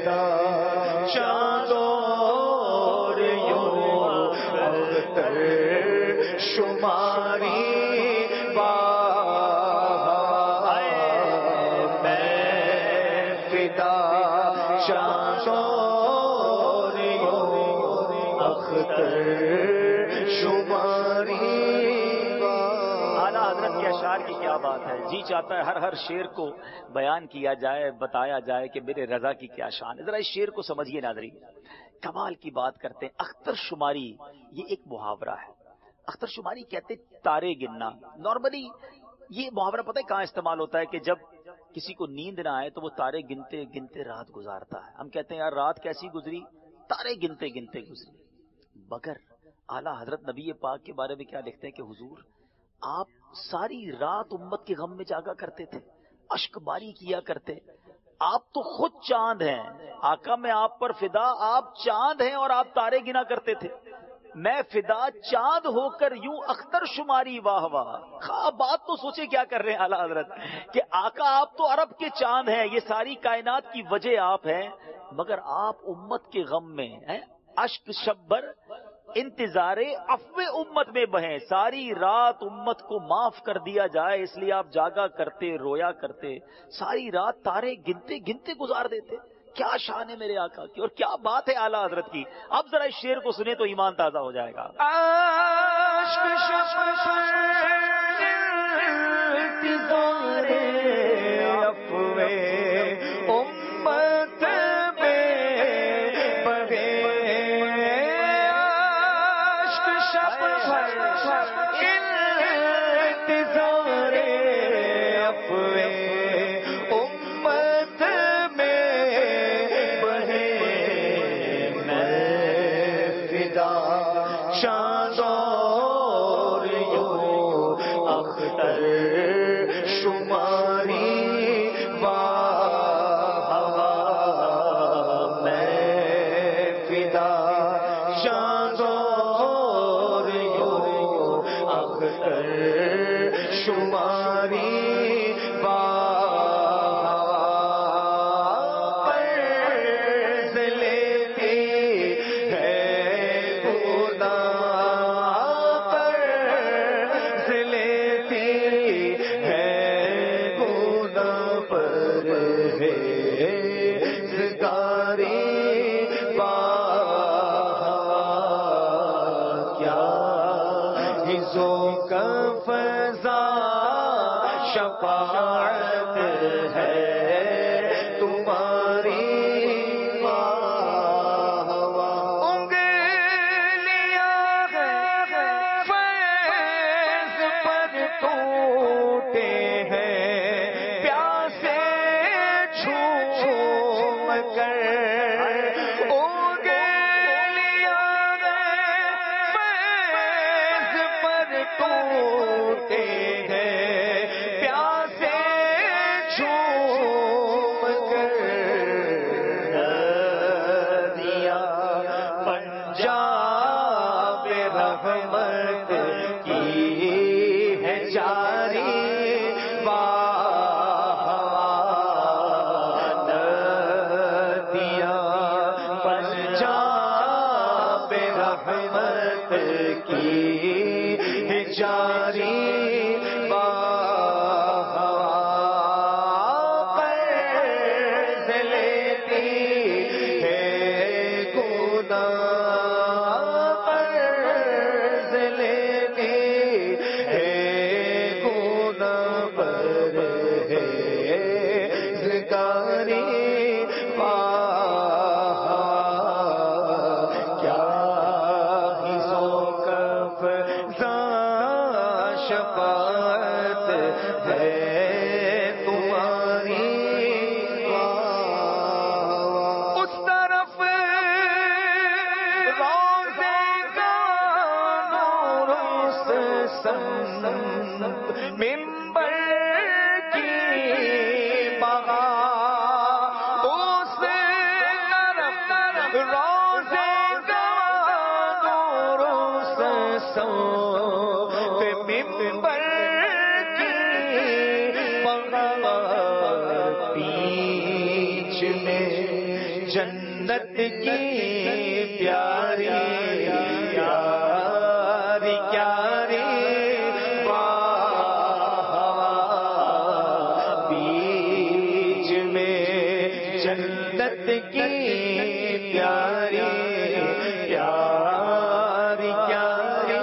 فدا چاندور یوں اختر شماری کی کیا بات ہے. جی چاہتا ہے ہر شعر کو بیان کیا جائے, بتایا جائے کہ میرے رضا کی کیا شان ہے. ذرا اس شعر کو سمجھیے ناظرین, کمال کی بات کرتے ہیں. اختر شماری یہ ایک محاورہ ہے. اختر شماری کہتے تارے گننا. نارملی یہ محاورہ پتہ ہے کہاں استعمال ہوتا ہے؟ کہ جب کسی کو نیند نہ آئے تو وہ تارے گنتے گنتے رات گزارتا ہے. ہم کہتے ہیں یار رات کیسی گزری, تارے گنتے گنتے گزری. مگر اعلیٰ حضرت نبی پاک کے بارے میں کیا لکھتے ہیں کہ حضور آپ ساری رات امت کے غم میں جاگا کرتے تھے, اشک باری کیا کرتے. آپ تو خود چاند ہیں آقا, میں آپ پر فدا, آپ چاند ہیں اور آپ تارے گنا کرتے تھے. میں فدا چاند ہو کر یوں اختر شماری واہ واہ. بات تو سوچے کیا کر رہے ہیں اعلیٰ حضرت کہ آقا آپ تو عرب کے چاند ہیں, یہ ساری کائنات کی وجہ آپ ہیں, مگر آپ امت کے غم میں ہیں. اشک شبر انتظار عفو امت میں بہیں, ساری رات امت کو معاف کر دیا جائے اس لیے آپ جاگا کرتے, رویا کرتے, ساری رات تارے گنتے گنتے گزار دیتے. کیا شان ہے میرے آقا کی اور کیا بات ہے اعلیٰ حضرت کی. اب ذرا اس شعر کو سنیں تو ایمان تازہ ہو جائے گا. جنت کی پیاری پیاری پیاری بیچ میں جنت کی پیاری پیاری پیاری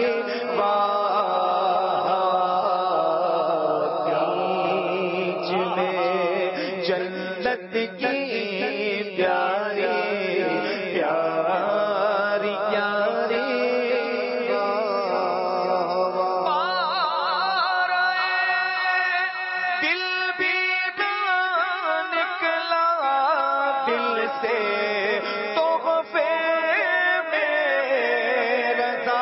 بیچ میں جنت کی پیاری پیاری پیاری دل بھی نہ نکلا دل سے تحفے میں رضا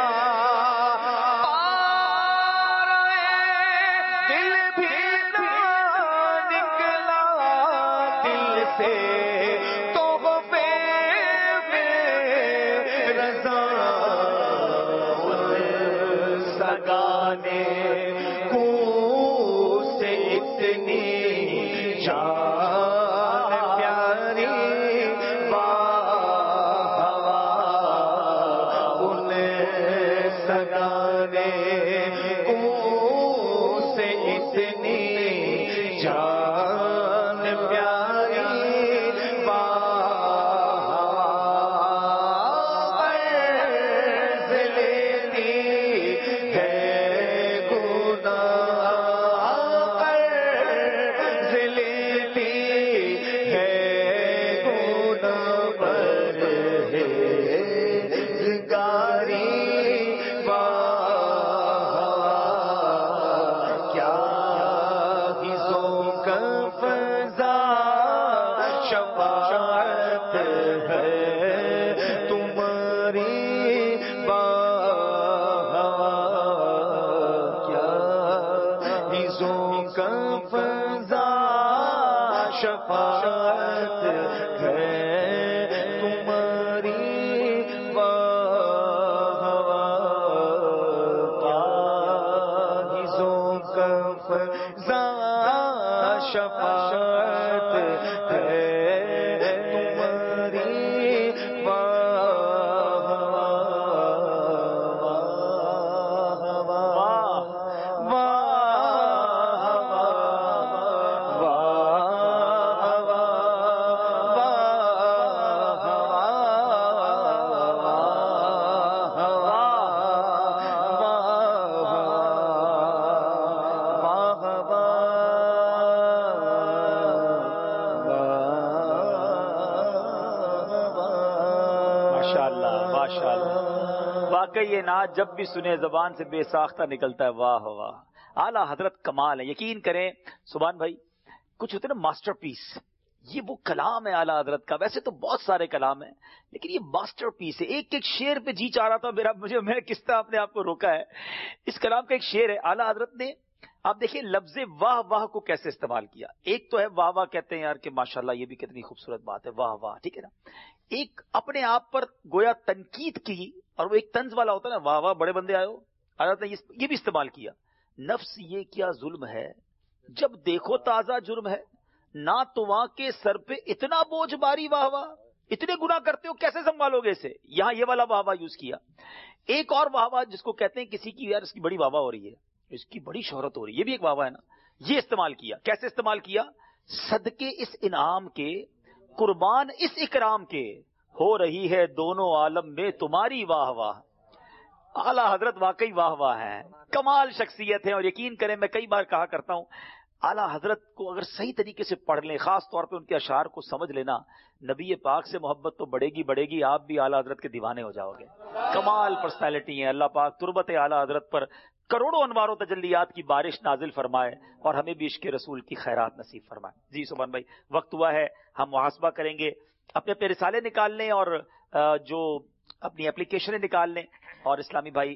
دل بھی نہ نکلا دل سے تحفے میں رضا سگانے کو سے اتنی جان پیاری ان سگانے کو سے اتنی جان پیاری قرض لیتی ہے گناہ قرض لیتی ہے گناہ پر پرہیزگاری کیا حصوں کا فضا شفاعت ہے تمہاری کیا حصوں کا فضا شفاعت ہے تمہاری کیا حصوں کا فضا شفاعت ہے تمہاری واقعی یہ نعت جب بھی سنے زبان سے بے ساختہ نکلتا ہے. واہ واہ، اعلیٰ حضرت کمال ہے. یقین کریں سبحان بھائی، کچھ ہوتے نا ماسٹر پیس، یہ وہ کلام ہے اعلیٰ حضرت کا. ویسے تو بہت سارے کلام ہیں لیکن یہ ماسٹر پیس ہے. ایک ایک شعر پہ جی چاہ رہا تھا میرا، میں کس طرح اپنے آپ کو روکا ہے. اس کلام کا ایک شعر ہے اعلیٰ حضرت نے، آپ دیکھیں لفظ واہ واہ کو کیسے استعمال کیا. ایک تو ہے واہ واہ کہتے ہیں یار کہ ماشاءاللہ یہ بھی کتنی خوبصورت بات ہے، واہ واہ، ٹھیک ہے نا. ایک اپنے آپ پر گویا تنقید کی، اور وہ ایک طنز والا ہوتا ہے نا، واہ واہ بڑے بندے آئے ہو. حضرت نے یہ بھی استعمال کیا. نفس یہ کیا ظلم ہے جب دیکھو تازہ جرم ہے، نہ تو وہاں کے سر پہ اتنا بوجھ باری، واہ واہ اتنے گناہ کرتے ہو کیسے سنبھالو گے اسے. یہاں یہ والا واہ واہ یوز کیا. ایک اور واہ واہ جس کو کہتے ہیں کسی کی یار اس کی بڑی واہ واہ ہو رہی ہے، اس کی بڑی شہرت ہو رہی ہے، یہ بھی ایک واہ واہ ہے نا. یہ استعمال کیا. کیسے استعمال کیا؟ صدقے اس انعام کے، قربان اس اکرام کے، ہو رہی ہے دونوں عالم میں تمہاری واہ واہ. اعلیٰ حضرت واقعی واہ واہ ہیں، کمال شخصیت ہے. اور یقین کریں میں کئی بار کہا کرتا ہوں اعلیٰ حضرت کو اگر صحیح طریقے سے پڑھ لیں، خاص طور پہ ان کے اشعار کو سمجھ لینا، نبی پاک سے محبت تو بڑھے گی بڑھے گی، آپ بھی اعلیٰ حضرت کے دیوانے ہو جاؤ گے. کمال پرسنالٹی ہیں. اللہ پاک تربت اعلیٰ حضرت پر کروڑوں انوار و تجلیات کی بارش نازل فرمائے اور ہمیں بھی عشق رسول کی خیرات نصیب فرمائے. جی سبحان بھائی، وقت ہوا ہے ہم محاسبہ کریں گے. اپنے اپنے رسالے نکال لیں اور جو اپنی اپلیکیشنیں نکال لیں، اور اسلامی بھائی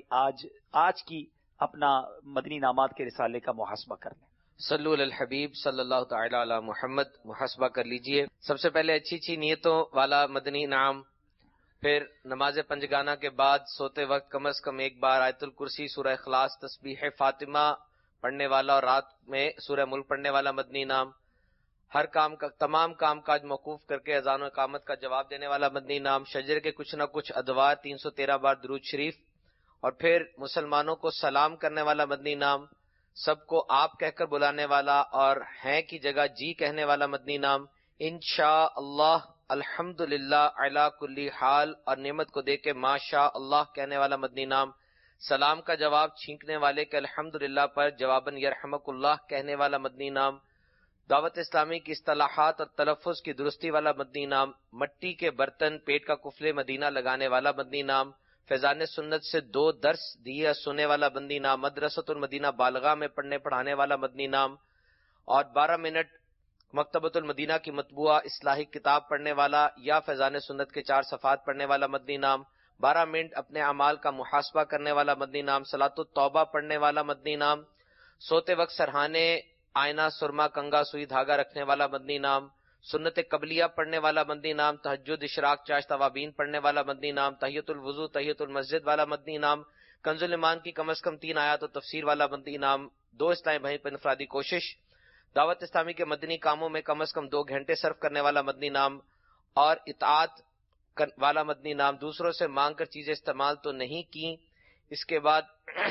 آج کی اپنا مدنی انعامات کے رسالے کا محاسبہ کر لیں. صلو علی الحبیب صلی اللہ تعالی علی محمد. محاسبہ کر لیجئے. سب سے پہلے اچھی اچھی نیتوں والا مدنی انعام، پھر نماز پنجگانہ کے بعد سوتے وقت کم از کم ایک بار آیت الکرسی، سورہ اخلاص، تسبیح فاطمہ پڑھنے والا اور رات میں سورہ ملک پڑھنے والا مدنی انعام. ہر کام کا تمام کام کاج موقوف کر کے اذان و اقامت کا جواب دینے والا مدنی نام، شجر کے کچھ نہ کچھ ادوار 313 بار درود شریف، اور پھر مسلمانوں کو سلام کرنے والا مدنی نام، سب کو آپ کہہ کر بلانے والا اور ہیں کی جگہ جی کہنے والا مدنی نام، انشاء اللہ الحمدللہ علی کلی حال اور نعمت کو دیکھ کے ماشاء اللہ کہنے والا مدنی نام، سلام کا جواب چھینکنے والے کے الحمدللہ پر جواباً یرحمک اللہ کہنے والا مدنی نام، دعوت اسلامی کی اصطلاحات اور تلفظ کی درستی والا مدنی نام، مٹی کے برتن پیٹ کا کفل مدینہ لگانے والا مدنی نام، فیضان سنت سے 2 درس دیا سننے والا مدنی نام، مدرسۃ المدینہ بالغاہ میں پڑھنے پڑھانے والا مدنی نام، اور 12 منٹ مکتبۃ المدینہ کی مطبوعہ اصلاحی کتاب پڑھنے والا یا فیضان سنت کے 4 صفحات پڑھنے والا مدنی نام، 12 منٹ اپنے اعمال کا محاسبہ کرنے والا مدنی نام، صلاۃ التوبہ پڑھنے والا مدنی نام، سوتے وقت سرہانے آئینہ سرما کنگا سوئی دھاگا رکھنے والا مدنی نام، سنت قبلیہ پڑھنے والا مدنی نام، تہجد اشراق چاشت توابین پڑھنے والا مدنی نام، تحیۃ الوضو تحیۃ المسجد والا مدنی نام، کنز الایمان کی کم از کم 3 آیات و تفسیر والا مدنی نام، 2 اسلامی بھائی پر انفرادی کوشش، دعوت اسلامی کے مدنی کاموں میں کم از کم 2 گھنٹے صرف کرنے والا مدنی نام، اور اطاعت والا مدنی نام، دوسروں سے مانگ کر چیزیں استعمال تو نہیں کی، اس کے بعد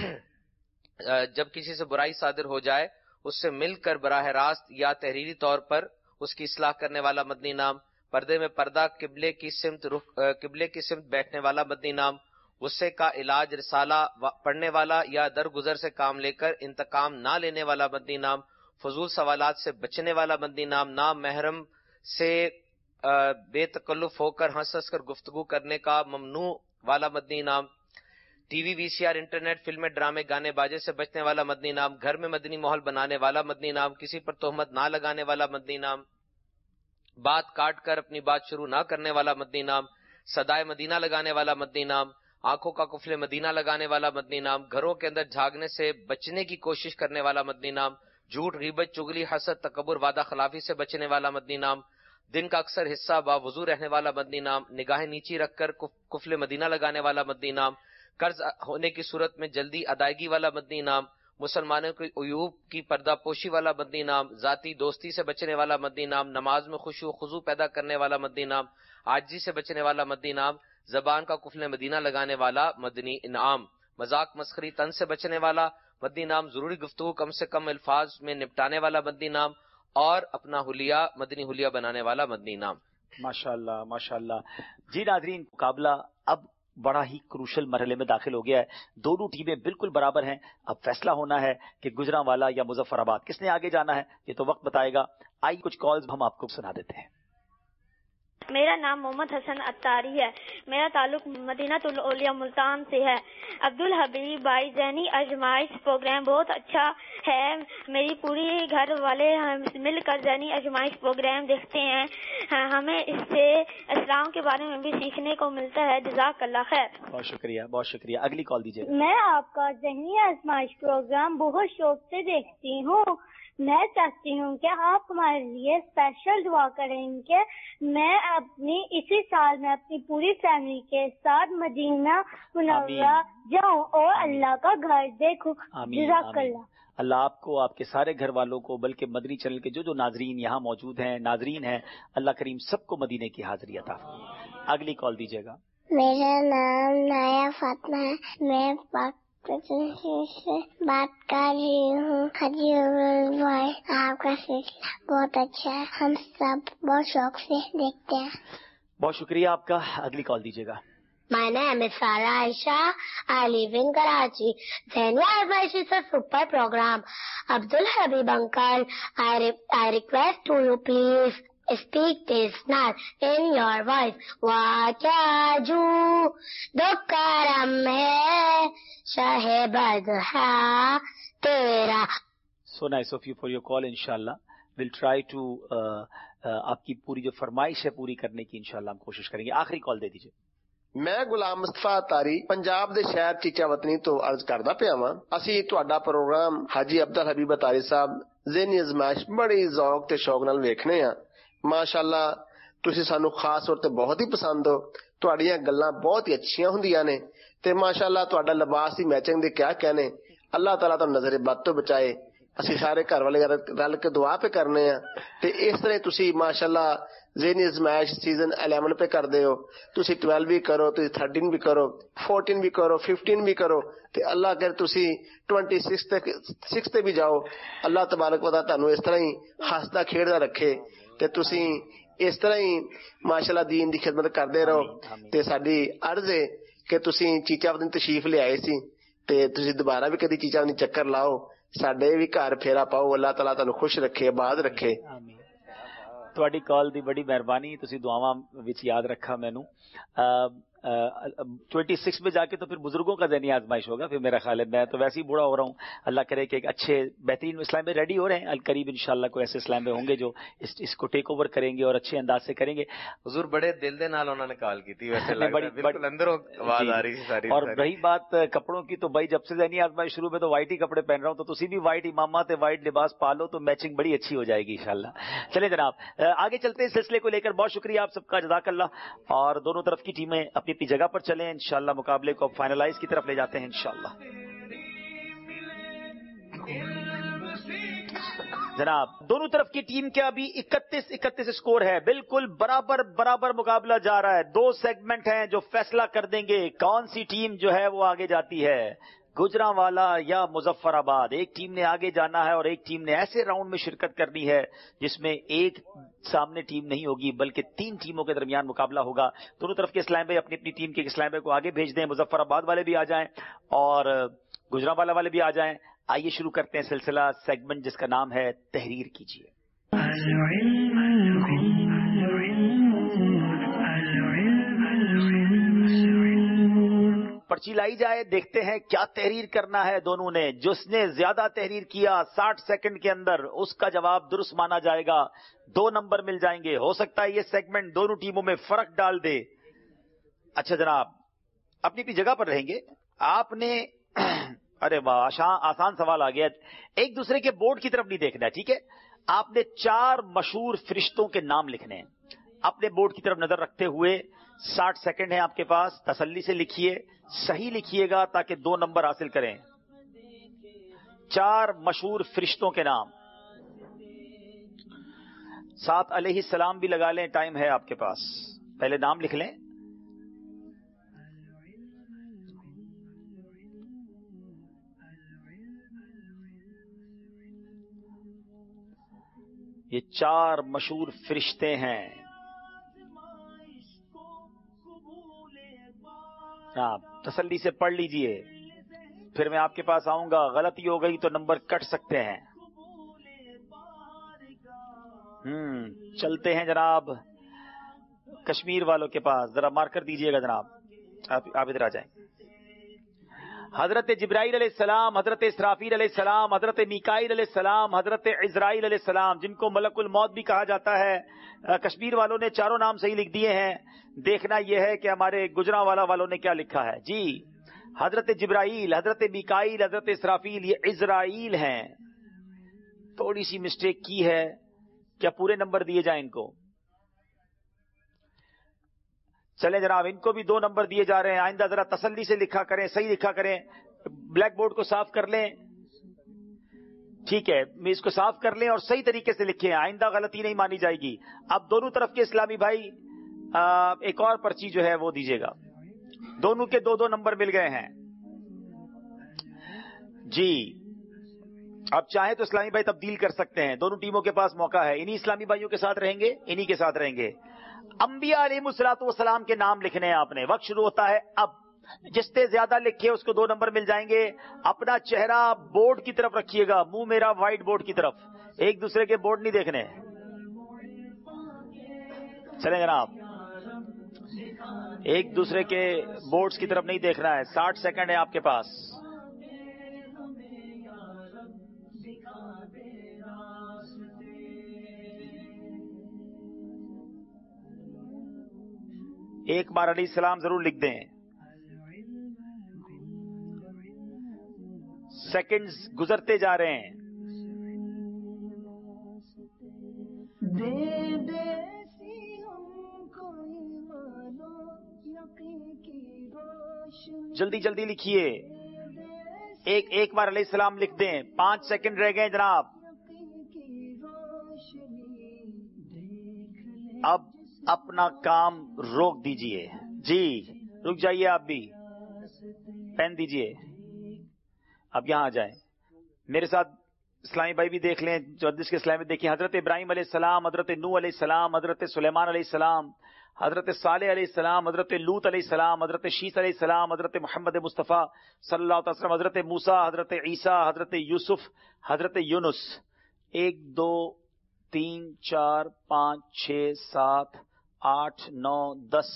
جب کسی سے برائی صادر ہو جائے اس سے مل کر براہ راست یا تحریری طور پر اس کی اصلاح کرنے والا مدنی نام، پردے میں پردہ قبلے کی سمت بیٹھنے والا مدنی نام، غصے کا علاج رسالہ پڑھنے والا یا درگزر سے کام لے کر انتقام نہ لینے والا مدنی نام، فضول سوالات سے بچنے والا مدنی نام، نام محرم سے بے تکلف ہو کر ہنس کر گفتگو کرنے کا ممنوع والا مدنی نام، T V V C R internet فلمیں ڈرامے گانے باجے سے بچنے والا مدنی نام، گھر میں مدنی ماحول بنانے والا مدنی نام، کسی پر تہمت نہ لگانے والا مدنی نام، بات کاٹ کر اپنی بات شروع نہ کرنے والا مدنی نام، صدائے مدینہ لگانے والا مدنی نام، آنکھوں کا کفل مدینہ لگانے والا مدنی نام، گھروں کے اندر جھاگنے سے بچنے کی کوشش کرنے والا مدنی نام، جھوٹ غیبت چگلی حسد تکبر وعدہ خلافی سے بچنے والا مدنی نام، دن کا اکثر حصہ باوضو رہنے والا مدنی نام، نگاہیں نیچی رکھ کر کفل مدینہ لگانے والا مدنی نام، قرض ہونے کی صورت میں جلدی ادائیگی والا مدنی نام، مسلمانوں کی عیوب کی پردہ پوشی والا مدنی نام، ذاتی دوستی سے بچنے والا مدنی نام، نماز میں خشوع و خضوع پیدا کرنے والا مدنی نام، عاجزی سے بچنے والا مدنی نام، زبان کا کفل مدینہ لگانے والا مدنی انعام، مذاق مسخری تن سے بچنے والا مدنی نام، ضروری گفتگو کم سے کم الفاظ میں نپٹانے والا مدنی نام، اور اپنا حلیہ مدنی حلیہ بنانے والا مدنی نام۔ ماشاءاللہ ماشاءاللہ۔ جی ناظرین، مقابلہ اب بڑا ہی کروشل مرحلے میں داخل ہو گیا ہے، دونوں ٹیمیں بالکل برابر ہیں، اب فیصلہ ہونا ہے کہ گجرانوالا یا مظفر آباد کس نے آگے جانا ہے، یہ تو وقت بتائے گا۔ آئیے کچھ کالز ہم آپ کو سنا دیتے ہیں۔ میرا نام محمد حسن اتاری ہے، میرا تعلق مدینہ الاولیاء ملتان سے ہے۔ عبدالحبیب بھائی ذہنی آزمائش پروگرام بہت اچھا ہے، میری پوری گھر والے مل کر ذہنی آزمائش پروگرام دیکھتے ہیں، ہمیں اس سے اسلام کے بارے میں بھی سیکھنے کو ملتا ہے۔ جزاک اللہ خیر۔ بہت شکریہ بہت شکریہ۔ اگلی کال دیجیے۔ میں آپ کا ذہنی آزمائش پروگرام بہت شوق سے دیکھتی ہوں، میں چاہتی ہوں کہ آپ ہمارے لیے اسپیشل دعا کریں کہ میں اسی سال میں اپنی پوری فیملی کے ساتھ مدینہ منورہ جاؤں اور اللہ کا گھر دیکھوں۔ جزاک اللہ۔ اللہ آپ کو، آپ کے سارے گھر والوں کو، بلکہ مدنی چینل کے جو ناظرین یہاں موجود ہیں، ناظرین ہیں، اللہ کریم سب کو مدینے کی حاضری عطا فرمائے۔ اگلی کال دیجیے گا۔ میرا نام نایا فاطمہ ہے، میں پاک سے بات کر رہی ہوں۔ بھائی آپ کا سلسلہ بہت اچھا ہے، ہم سب بہت شوق سے دیکھتے ہیں۔ بہت شکریہ آپ کا۔ اگلی کال دیجیے گا۔ My name is Sarah Aisha. I live in Karachi. Zehni Azmaish is a super program. Abdul Habib uncle, I request to you please speak this night in your voice. Wajaju dukaram hai shahbad ha tera. So nice of you for your call. Inshallah we'll try to آپ کی پوری جو فرمائش ہے پوری کرنے کی انشاءاللہ ہم کوشش کریں گے۔ آخری کال دے دیجیے۔ میں غلام مصطفی اتاری پنجاب دے شہر چیچا وطنی تو عرض کردا پیا واں، اسی تہاڈا پروگرام حاجی عبدل حبیب اتاری صاحب ذہنی آزمائش بڑی ذوق تے شوق نال ویکھنے ہاں۔ ماشاءاللہ تسی سانو خاص طور تے بہت ہی پسند ہو، تہاڈیاں گلاں بہت ہی اچھیاں ہوندیاں نے تے ماشاءاللہ تہاڈا لباس دی میچنگ دے کیا کہنے۔ اللہ تعالیٰ تو نظر بد تو بچائے۔ ਅਸੀਂ ਸਾਰੇ ਘਰ ਵਾਲੇ ਰਲ ਕੇ ਦੁਆ ਪੇ ਕਰਨੇ ਆ ਤੇ ਇਸ ਤਰ੍ਹਾਂ ਤੁਸੀਂ ਮਾਸ਼ਾਅੱਲਾ ज़हनी आज़माइश सीजन 11 पे करते हो, तुसी 12 भी करो, तुसी 13 भी करो, 14 भी करो, 15 भी करो ते अल्लाह करे तुसी 26 ते भी जाओ। अल्लाह तबारक व तआला तुहानू इस तरह ही हसदा खेड़दा रखे ते तुसी इस तरह ही माशाअल्लाह दीन दी खिदमत करते रहो। ते साडी अर्ज है कि तुसी चीचावतनी तशरीफ ले आए सी ते तुसी दोबारा भी कदी चीचावतनी चक्कर लाओ, साडे भी घर फेरा पाओ। अल्लाह तआला तुहानू खुश रखे, आबाद रखे। ਤੁਹਾਡੀ ਕਾਲ ਦੀ ਬੜੀ ਮਿਹਰਬਾਨੀ, ਤੁਸੀਂ ਦੁਆਵਾਂ ਵਿੱਚ ਯਾਦ ਰੱਖਾ ਮੈਨੂੰ। 26 में जाके तो फिर बुजुर्गों का ज़हनी आजमाइश होगा। फिर मेरा ख्याल है मैं तो वैसे ही बूढ़ा हो रहा हूँ। अल्लाह करे कि एक अच्छे बेहतरीन इस्लाम में रेडी हो रहे हैं, अल करीब इंशाल्लाह कोई ऐसे इस्लाम में होंगे जो इसको टेक ओवर करेंगे और अच्छे अंदाज से करेंगे। हुजूर बड़े दिल दे नाल उन्होंने कॉल की थी, वैसे लग रहा है बिल्कुल अंदरों आवाज आ रही थी सारी। और रही बात कपड़ों की, तो भाई जब से ज़हनी आजमाइश शुरू में तो वाइट ही कपड़े पहन रहा हूँ, तो तुसी भी वाइट इमामा ते वाइट लिबास पालो तो मैचिंग बड़ी अच्छी हो जाएगी इंशाल्लाह। चले जनाब आगे चलते हैं इस सिलसिले को लेकर। बहुत शुक्रिया आप सबका, जज़ाकल्लाह। और दोनों तरफ की टीमें अपनी अपनी जगह पर चलें, इंशाल्लाह मुकाबले को फाइनलाइज की तरफ ले जाते हैं इंशाल्लाह। जनाब दोनों तरफ की टीम के अभी 31 स्कोर है, बिल्कुल बराबर मुकाबला जा रहा है। 2 सेगमेंट हैं जो फैसला कर देंगे कौन सी टीम जो है वो आगे जाती है, गुजरांवाला या मुजफ्फराबाद। एक टीम ने आगे जाना है और एक टीम ने ऐसे राउंड में शिरकत करनी है जिसमें एक सामने टीम नहीं होगी बल्कि 3 टीमों के दरमियान मुकाबला होगा। दोनों तरफ के इस्लाम भाई अपनी अपनी टीम के इस्लाम भाई को आगे भेज दें, मुजफ्फराबाद वाले भी आ जाएं और गुजरांवाला वाले भी आ जाएं। आइए शुरू करते हैं सिलसिला सेगमेंट जिसका नाम है तहरीर कीजिए। पर्ची लाई जाए, देखते हैं क्या तहरीर करना है दोनों ने। जिसने ज्यादा तहरीर किया 60 सेकंड के अंदर उसका जवाब दुरुस्त माना जाएगा, 2 नंबर मिल जाएंगे। हो सकता है ये सेगमेंट दोनों टीमों में फर्क डाल दे। अच्छा जनाब अपनी अपनी जगह पर रहेंगे। आपने अरे वाह आसान सवाल आ गया। एक दूसरे के बोर्ड की तरफ नहीं देखना है, ठीक है। आपने 4 मशहूर फरिश्तों के नाम लिखने हैं। अपने बोर्ड की तरफ नजर रखते हुए 60 सेकंड है आपके पास, तसल्ली से लिखिए, सही लिखिएगा ताकि 2 नंबर हासिल करें। 4 मशहूर फरिश्तों के नाम, साथ अलैहिस्सलाम भी लगा लें, टाइम है आपके पास। पहले नाम लिख लें। ये 4 मशहूर फरिश्ते हैं। आप तसल्ली से पढ़ लीजिए, फिर मैं आपके पास आऊंगा। गलती हो गई तो नंबर कट सकते हैं। चलते हैं जनाब कश्मीर वालों के पास, जरा मार्कर दीजिएगा जनाब। आप इधर आ जाएं। हजरत जिब्राइल अलैहिस्सलाम, हजरत इसराफील अलैहिस्सलाम, हजरत मीकाईल अलैहिस्सलाम, हजरत इजराइल अलैहिस्सलाम, जिनको मलकुल मौत भी कहा जाता है। कश्मीर वालों ने 4 नाम सही लिख दिए हैं। देखना यह है कि हमारे गुजरांवाला वालों ने क्या लिखा है। जी हजरत जिब्राइल, हजरत मीकाईल, हजरत इसराफील, ये इजराइल हैं। थोड़ी सी मिस्टेक की है, क्या पूरे नंबर दिए जाएं इनको? चले जनाब इनको भी 2 नंबर दिए जा रहे हैं। आइंदा जरा तसल्ली से लिखा करें, सही लिखा करें। ब्लैक बोर्ड को साफ कर लें, ठीक है, इसको साफ कर लें और सही तरीके से लिखें, आइंदा गलती नहीं मानी जाएगी। अब दोनों तरफ के इस्लामी भाई एक और पर्ची जो है वो दीजिएगा। दोनों के 2-2 नंबर मिल गए हैं जी। अब चाहे तो इस्लामी भाई तब्दील कर सकते हैं, दोनों टीमों के पास मौका है। इन्हीं इस्लामी भाइयों के साथ रहेंगे, इन्हीं के साथ रहेंगे। अंबिया अलैहिमुस्सलातु वस्सलाम के नाम लिखने हैं आपने। वक्त शुरू होता है अब। जिससे ज्यादा लिखे उसको 2 नंबर मिल जाएंगे। अपना चेहरा बोर्ड की तरफ रखिएगा, मुंह मेरा व्हाइट बोर्ड की तरफ, एक दूसरे के बोर्ड नहीं देखने। चले जनाब एक दूसरे के बोर्ड्स की तरफ नहीं देखना है। 60 सेकंड है आपके पास। एक बार अलैहिस्सलाम जरूर लिख दें। सेकंड्स गुजरते जा रहे हैं। जल्दी जल्दी लिखिए। ایک بار علیہ السلام لکھ دیں. 5 سیکنڈ رہ گئے جناب. اب اپنا کام روک دیجئے. جی رک جائیے آپ بھی. پین دیجئے. اب یہاں آ جائیں میرے ساتھ. اسلامی بھائی بھی دیکھ لیں جو حدیث کے اسلامی دیکھیں. حضرت ابراہیم علیہ السلام, حضرت نوح علیہ السلام, حضرت سلیمان علیہ السلام, حضرت صالح علیہ السلام, حضرت لوط علیہ السلام, حضرت شیس علیہ السلام, حضرت محمد مصطفیٰ صلی اللہ علیہ وسلم, حضرت موسیٰ, حضرت عیسیٰ, حضرت یوسف, حضرت یونس. 1 2 3 4 5 6 7 8 9 10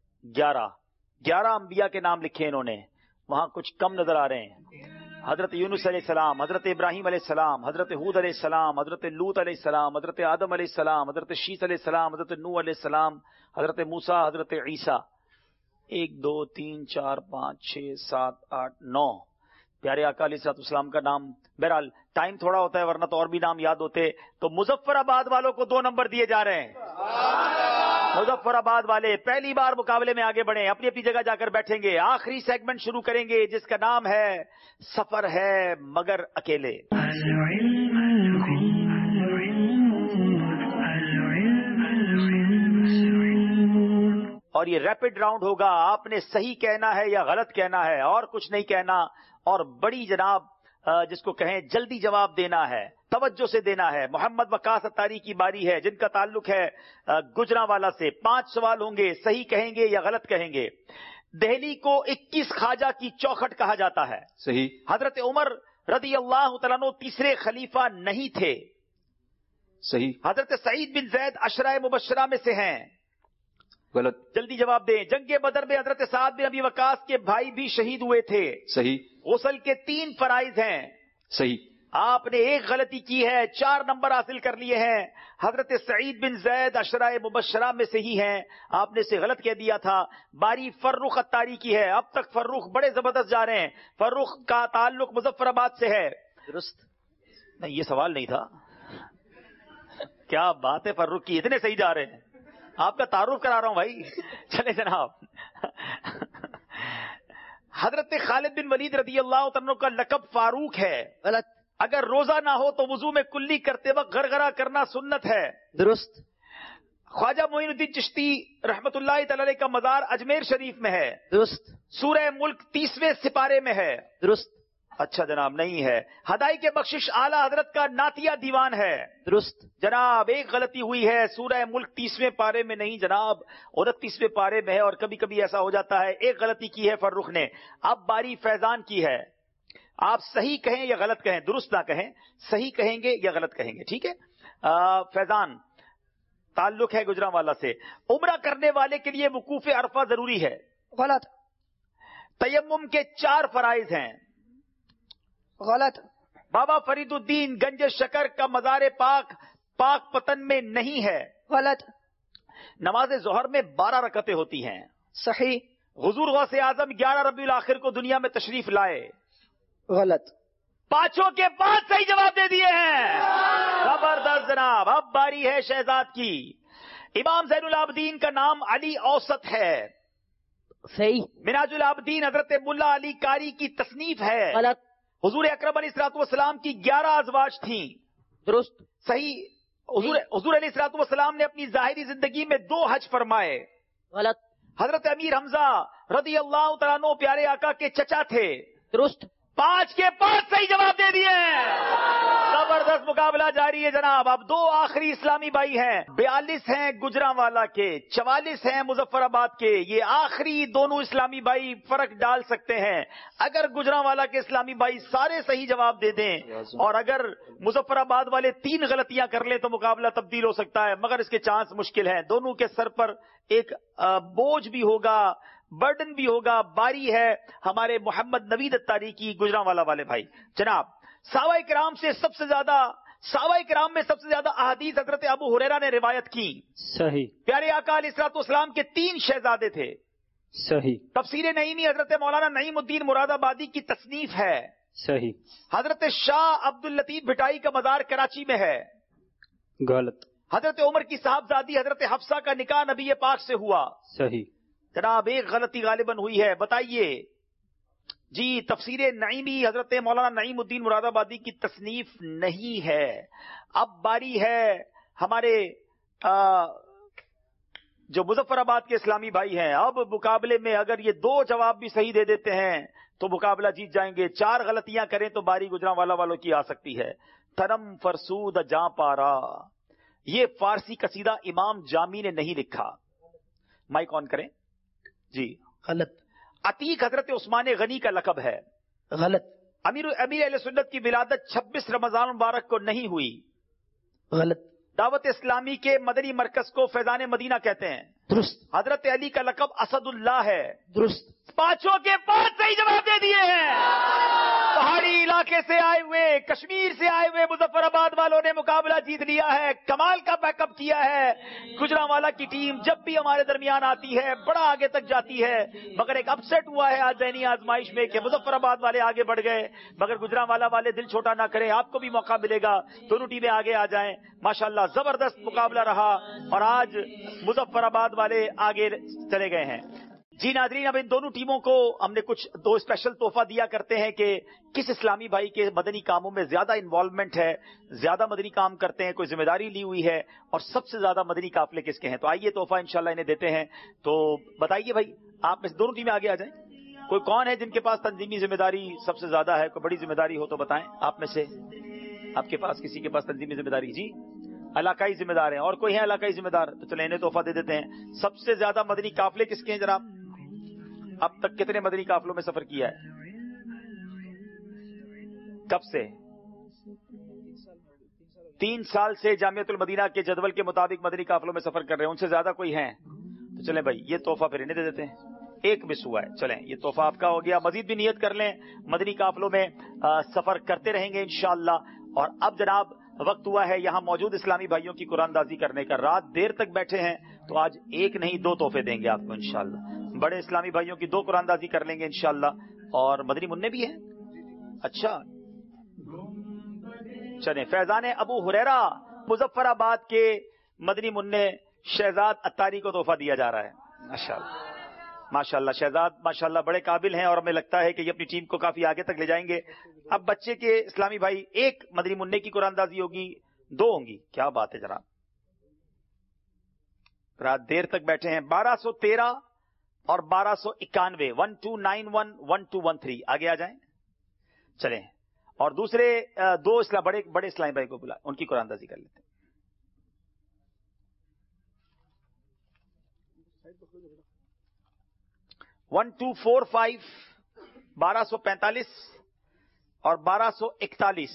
11 انبیاء کے نام لکھے انہوں نے. وہاں کچھ کم نظر آ رہے ہیں. حضرت یونس علیہ السلام, حضرت ابراہیم علیہ السلام, حضرت ہود علیہ السلام, حضرت لوط علیہ السلام, حضرت آدم علیہ السلام, حضرت شیس علیہ السلام, حضرت نوح علیہ السلام, حضرت موسیٰ, حضرت عیسیٰ. 1 2 3 4 5 6 7 8 9 پیارے آقا علیہ الصلوۃ والسلام کا نام. بہرحال ٹائم تھوڑا ہوتا ہے ورنہ تو اور بھی نام یاد ہوتے. تو مظفر آباد والوں کو 2 نمبر دیے جا رہے ہیں. مظفر آباد والے پہلی بار مقابلے میں آگے بڑھیں. اپنی اپنی جگہ جا کر بیٹھیں گے. آخری سیگمنٹ شروع کریں گے جس کا نام ہے سفر ہے مگر اکیلے. اور یہ ریپڈ راؤنڈ ہوگا. آپ نے صحیح کہنا ہے یا غلط کہنا ہے, اور کچھ نہیں کہنا. اور بڑی جناب جس کو کہیں جلدی جواب دینا ہے, توجہ سے دینا ہے. محمد وقاص اتاری کی باری ہے جن کا تعلق ہے گجرانوالا سے. 5 سوال ہوں گے. صحیح کہیں گے یا غلط کہیں گے. دہلی کو 21 خواجہ کی چوکھٹ کہا جاتا ہے. صحیح. حضرت عمر رضی اللہ تعالیٰ عنہ تیسرے خلیفہ نہیں تھے. صحیح. حضرت سعید بن زید عشرہ مبشرہ میں سے ہیں. غلط. جلدی جواب دیں. جنگ بدر میں حضرت سعد بن ابی وقاص کے بھائی بھی شہید ہوئے تھے. صحیح. غسل کے 3 فرائض ہیں. صحیح. آپ نے 1 غلطی کی ہے. 4 نمبر حاصل کر لیے ہیں. حضرت سعید بن زید عشرہ مبشرہ میں سے ہی ہیں. آپ نے اسے غلط کہہ دیا تھا. باری فرخ اتاری کی ہے. اب تک فرخ بڑے زبردست جا رہے ہیں. فرخ کا تعلق مظفر آباد سے ہے. درست. نہیں یہ سوال نہیں تھا. کیا بات ہے فرخ کی, اتنے صحیح جا رہے ہیں. آپ کا تعارف کرا رہا ہوں بھائی. چلے جناب. حضرت خالد بن ولید رضی اللہ عنہ کا لقب فاروق ہے. غلط. اگر روزہ نہ ہو تو وضو میں کلی کرتے وقت غرغرہ کرنا سنت ہے. درست. خواجہ معین الدین چشتی رحمت اللہ تعالی علیہ کا مزار اجمیر شریف میں ہے. درست. سورہ ملک 30ویں سپارے میں ہے. درست. اچھا جناب نہیں ہے. ہدائی کے بخشش اعلی حضرت کا نعتیہ دیوان ہے. درست. جناب 1 غلطی ہوئی ہے. سورہ ملک 30ویں پارے میں نہیں جناب 29ویں پارے میں ہے. اور کبھی کبھی ایسا ہو جاتا ہے. 1 غلطی کی ہے فرخ نے. اب باری فیضان کی ہے. آپ صحیح کہیں یا غلط کہیں, درست نہ کہیں, صحیح کہیں گے یا غلط کہیں گے. ٹھیک ہے. فیضان تعلق ہے گجرانوالا سے. عمرہ کرنے والے کے لیے وقوف عرفہ ضروری ہے. غلط. تیمم کے 4 فرائض ہیں. غلط. بابا فرید الدین گنج شکر کا مزار پاک پتن میں نہیں ہے. غلط. نماز ظہر میں 12 رکعتیں ہوتی ہیں. صحیح. حضور غوث اعظم 11 ربیع الاخر کو دنیا میں تشریف لائے. غلط. 5 کے 5 صحیح جواب دے دیے ہیں. زبردست جناب. اب باری ہے شہزاد کی. امام زین العابدین کا نام علی اوسط ہے. صحیح. مناج العابدین حضرت ملا علی قاری کی تصنیف ہے. غلط. حضور اکرم علیہ الصلوۃ والسلام کی 11 ازواج تھیں. درست. صحیح. حضور علیہ الصلوۃ والسلام نے اپنی ظاہری زندگی میں 2 حج فرمائے. غلط. حضرت امیر حمزہ رضی اللہ تعالیٰ عنہ پیارے آقا کے چچا تھے. درست. 5 کے 5 صحیح جواب دے دیے. زبردست مقابلہ جاری ہے جناب. اب 2 آخری اسلامی بھائی ہیں. 42 ہیں گجرانوالا کے, 44 ہیں مظفر آباد کے. یہ آخری دونوں اسلامی بھائی فرق ڈال سکتے ہیں. اگر گجرانوالا کے اسلامی بھائی سارے صحیح جواب دے دیں اور اگر مظفر آباد والے 3 غلطیاں کر لیں تو مقابلہ تبدیل ہو سکتا ہے, مگر اس کے چانس مشکل ہیں. دونوں کے سر پر ایک بوجھ بھی ہوگا, برڈن بھی ہوگا. باری ہے ہمارے محمد نوید اتاری کی گجرانوالا والے بھائی. جناب صحابہ کرام میں سب سے زیادہ احادیث حضرت ابو ہریرہ نے روایت کی. صحیح. پیارے آقا علیہ الصلوۃ والسلام کے 3 شہزادے تھے. صحیح. تفسیر نعیمی حضرت مولانا نعیم الدین مراد آبادی کی تصنیف ہے. صحیح. حضرت شاہ عبد اللطیف بھٹائی کا مزار کراچی میں ہے. غلط. حضرت عمر کی صاحبزادی حضرت حفصہ کا نکاح نبی پاک سے ہوا. صحیح. جناب 1 غلطی غالباً ہوئی ہے. بتائیے. جی تفسیر نعیمی حضرت مولانا نعیم الدین مراد آبادی کی تصنیف نہیں ہے. اب باری ہے ہمارے جو مظفر آباد کے اسلامی بھائی ہیں. اب مقابلے میں اگر یہ 2 جواب بھی صحیح دے دیتے ہیں تو مقابلہ جیت جائیں گے. 4 غلطیاں کریں تو باری گجرانوالا والوں کی آ سکتی ہے. تنم فرسود جاں پارا، یہ فارسی قصیدہ امام جامی نے نہیں لکھا. مائک آن کریں. جی غلط. عتیق حضرت عثمان غنی کا لقب ہے. غلط. امیر اہل سنت کی ولادت 26 رمضان مبارک کو نہیں ہوئی. غلط. دعوت اسلامی کے مدنی مرکز کو فیضان مدینہ کہتے ہیں. درست. حضرت علی کا لقب اسد اللہ ہے. درست. 5 کے 5 صحیح جواب دے دیے ہیں. پہاڑی علاقے سے آئے ہوئے، کشمیر سے آئے ہوئے مظفر آباد والوں نے مقابلہ جیت لیا ہے. کمال کا بیک اپ کیا ہے. گجرانوالا کی ٹیم جب بھی ہمارے درمیان آتی ہے بڑا آگے تک جاتی ہے، مگر ایک اپسیٹ ہوا ہے آج ذہنی آزمائش میں کہ مظفر آباد والے آگے بڑھ گئے. مگر گجرانوالا والے دل چھوٹا نہ کریں، آپ کو بھی موقع ملے گا. دونوں ٹیمیں آگے آ جائیں. ماشاءاللہ زبردست مقابلہ رہا اور آج مظفر آباد والے آگے چلے گئے ہیں. جی ناظرین، اب ان دونوں ٹیموں کو ہم نے کچھ 2 اسپیشل تحفہ دیا کرتے ہیں کہ کس اسلامی بھائی کے مدنی کاموں میں زیادہ انوالومنٹ ہے، زیادہ مدنی کام کرتے ہیں، کوئی ذمہ داری لی ہوئی ہے، اور سب سے زیادہ مدنی قافلے کس کے ہیں. تو آئیے تحفہ انشاءاللہ انہیں دیتے ہیں. تو بتائیے بھائی، آپ میں سے دونوں ٹیمیں آگے آ جائیں. کوئی کون ہے جن کے پاس تنظیمی ذمہ داری سب سے زیادہ ہے؟ کوئی بڑی ذمہ داری ہو تو بتائیں. آپ میں سے آپ کے پاس کسی کے پاس تنظیمی ذمہ داری؟ جی علاقائی ذمہ دار ہیں. اور کوئی ہے علاقائی ذمہ دار؟ تو چلیں انہیں تحفہ دے دیتے ہیں. سب سے زیادہ مدنی قافلے کس کے ہیں جناب؟ اب تک کتنے مدنی قافلوں میں سفر کیا ہے؟ کب سے؟ 3 سال سے جامعۃ المدینہ کے جدول کے مطابق مدنی قافلوں میں سفر کر رہے ہیں. ان سے زیادہ کوئی ہیں؟ تو چلیں بھائی یہ تحفہ پھر انہیں دے دیتے ہیں. ایک مس ہوا ہے. چلیں یہ تحفہ آپ کا ہو گیا. مزید بھی نیت کر لیں، مدنی قافلوں میں سفر کرتے رہیں گے انشاءاللہ. اور اب جناب وقت ہوا ہے یہاں موجود اسلامی بھائیوں کی قرآن دازی کرنے کا. رات دیر تک بیٹھے ہیں تو آج ایک نہیں 2 تحفے دیں گے آپ کو انشاءاللہ. بڑے اسلامی بھائیوں کی 2 قرآن دازی کر لیں گے انشاءاللہ. اور مدنی منع بھی ہیں. اچھا چلیں، فیضان ابو ہریرہ مظفر آباد کے مدنی منع شہزاد اتاری کو تحفہ دیا جا رہا ہے. ماشاءاللہ ماشاءاللہ شہزاد ماشاءاللہ بڑے قابل ہیں اور ہمیں لگتا ہے کہ یہ اپنی ٹیم کو کافی آگے تک لے جائیں گے. اب بچے کے اسلامی بھائی ایک مدنی منع کی قرآن دازی ہوگی، 2 ہوں گی. کیا بات ہے جناب، رات دیر تک بیٹھے ہیں. 1213 اور 1291 1291 1213 آگے آ جائیں. چلیں اور دوسرے 2 بڑے اسلامی بھائی کو بلا، ان کی قرآن دازی کر لیتے ہیں. ون 245 1245 اور 1241.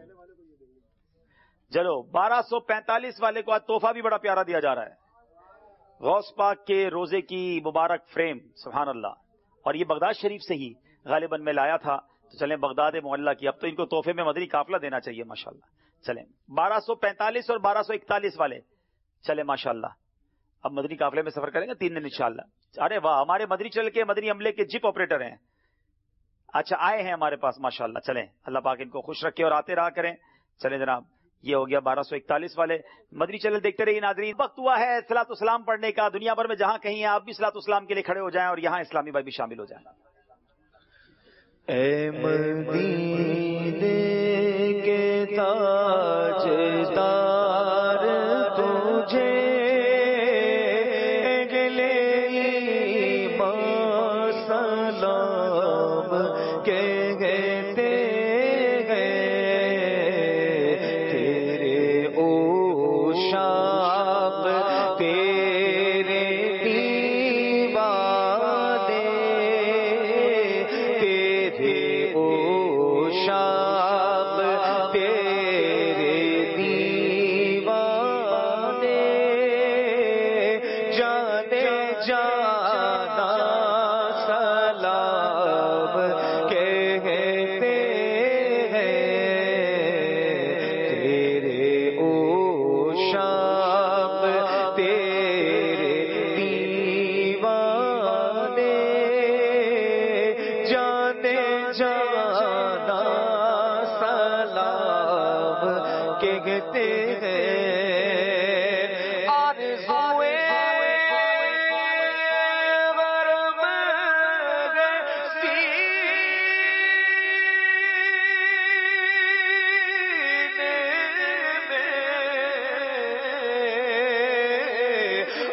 چلو 1245 والے کو آج تحفہ بھی بڑا پیارا دیا جا رہا ہے. غوث پاک کے روزے کی مبارک فریم، سبحان اللہ. اور یہ بغداد شریف سے ہی غالباً میں لایا تھا. تو چلیں بغداد معلّہ کی. اب تو ان کو تحفے میں مدنی قافلہ دینا چاہیے ماشاءاللہ. چلیں 1245 اور 1241 والے چلیں ماشاءاللہ. اب مدنی قافلے میں سفر کریں گے 3 دن انشاءاللہ. ارے واہ، ہمارے مدنی چل کے مدنی عملے کے جپ آپریٹر ہیں. اچھا آئے ہیں ہمارے پاس ماشاءاللہ. چلیں اللہ پاک ان کو خوش رکھے اور آتے رہا کریں. چلیں جناب یہ ہو گیا 1241 والے. مدنی چینل دیکھتے رہیے ناظرین. وقت ہوا ہے صلاۃ والسلام پڑھنے کا. دنیا بھر میں جہاں کہیں ہیں آپ بھی صلاۃ والسلام کے لیے کھڑے ہو جائیں اور یہاں اسلامی بھائی بھی شامل ہو جائیں. اے مدینے کے تاجدار تجھے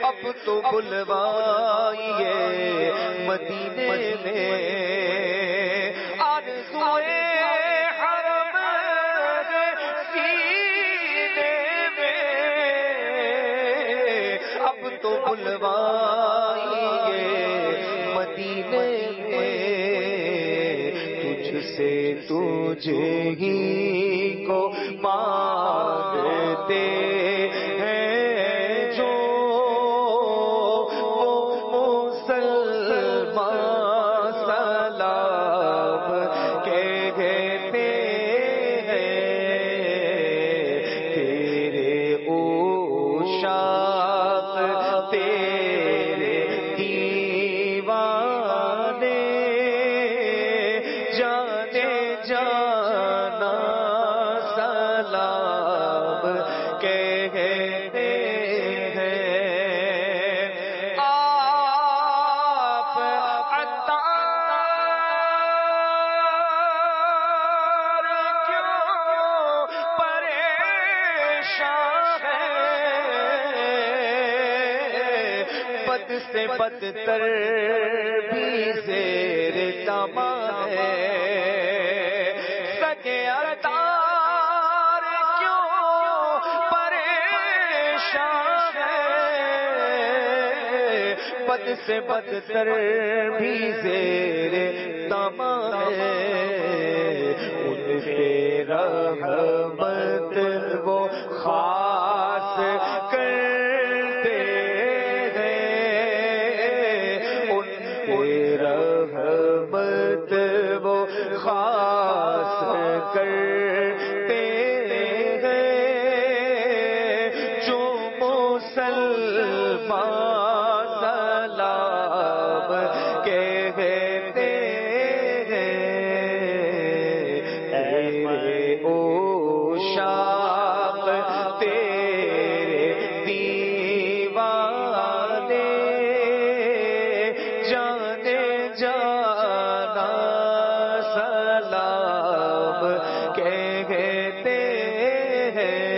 اب تو بلوائیے مدینے میں آرزوئے حرم سینے میں اب تو بلوائیے مدینے میں تجھ سے تجھے ہی کو مانگتے سے بدتر بھی زیر تمام ہے سگے اتار کیوں پریشان ہے بد سے بدتر بھی زیر تمام ہے ان پہ رحمت وہ خاص کرتے خاص کرتے ہیں جو مسلمان سلام کہتے ہیں اے عشاق تیرے دیوانے جانے جانا سلام کہتے ہیں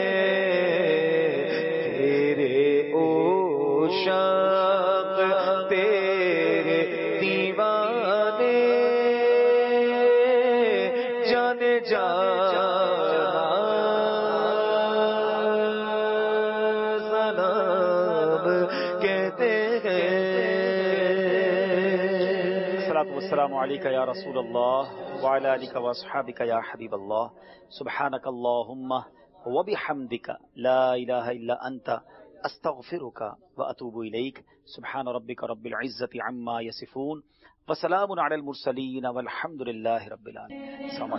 تیرے عشاق تیرے دیوانے جانے جانا سلام کہتے ہیں السلام علیکم یا رسول اللہ وعلی آلک واصحابک یا حبیب اللہ سبحانک اللہم وبحمدک لا الہ الا انت استغفرک واتوب الیک سبحان ربک رب العزت عما یصفون وسلام علی المرسلین والحمد للہ رب العالمین. السلام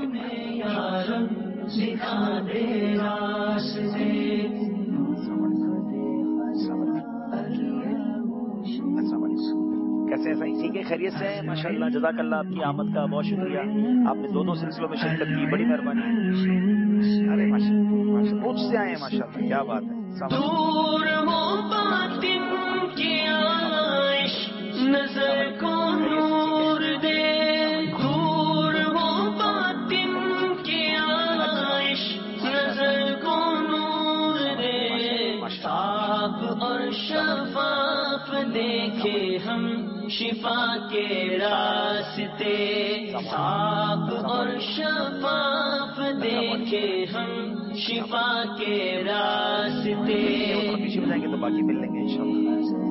علیکم. کیسے ہیں صحیح ٹھیک ہے خیریت سے ہیں ماشاء اللہ جزاک اللہ آپ کی آمد کا بہت شکریہ آپ نے دونوں سلسلوں میں شرکت کی بڑی مہربانی. ارے ماشاء اللہ پوچھ سے آئے ہیں ماشاء اللہ کیا بات ہے. دور ہو باطن کی عائش نظر کو نور دے دور ہو باطن کی عائش نظر کو نور دے صاف اور شفاف دیکھے ہم شفا کے راستے صاف اور شفاف دیکھے ہم شفا کے راستے پیچھے ہو جائیں گے تو باقی مل لیں گے انشاءاللہ.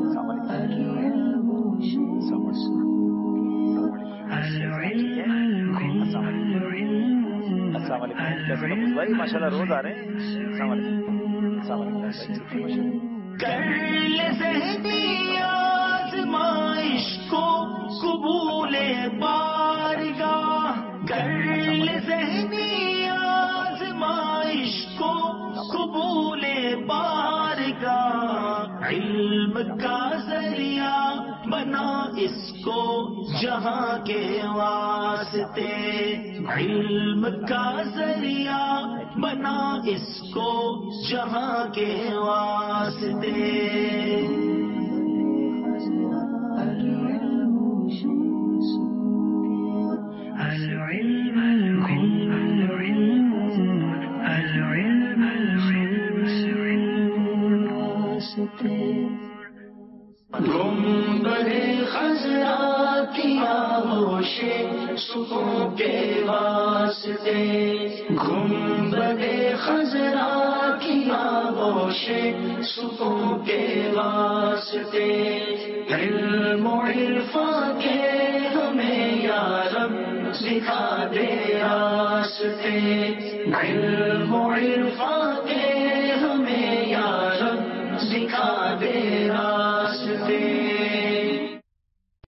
السلام علیکم. کیسے نماز بھائی ماشاء اللہ روز آ رہے ہیں. السلام علیکم. السلام علیکم. کر لے ذہنی آزمائش کو قبول بارگاہ کر لے ذہنی آزمائش کو قبول بارگاہ علم کا ذریعہ بنا اس کو جہاں کے واسطے علم کا ذریعہ بنا اس کو جہاں کے واسطے. العلم گنبدِ خضرا کی آغوش سکون کے واسطے، گنبدِ خضرا کی آغوش سکون کے واسطے، علم و عرفان کے ہمیں یا رب دکھا دے راستے، علم و عرفان کے ہمیں یا رب دکھا دے راستے۔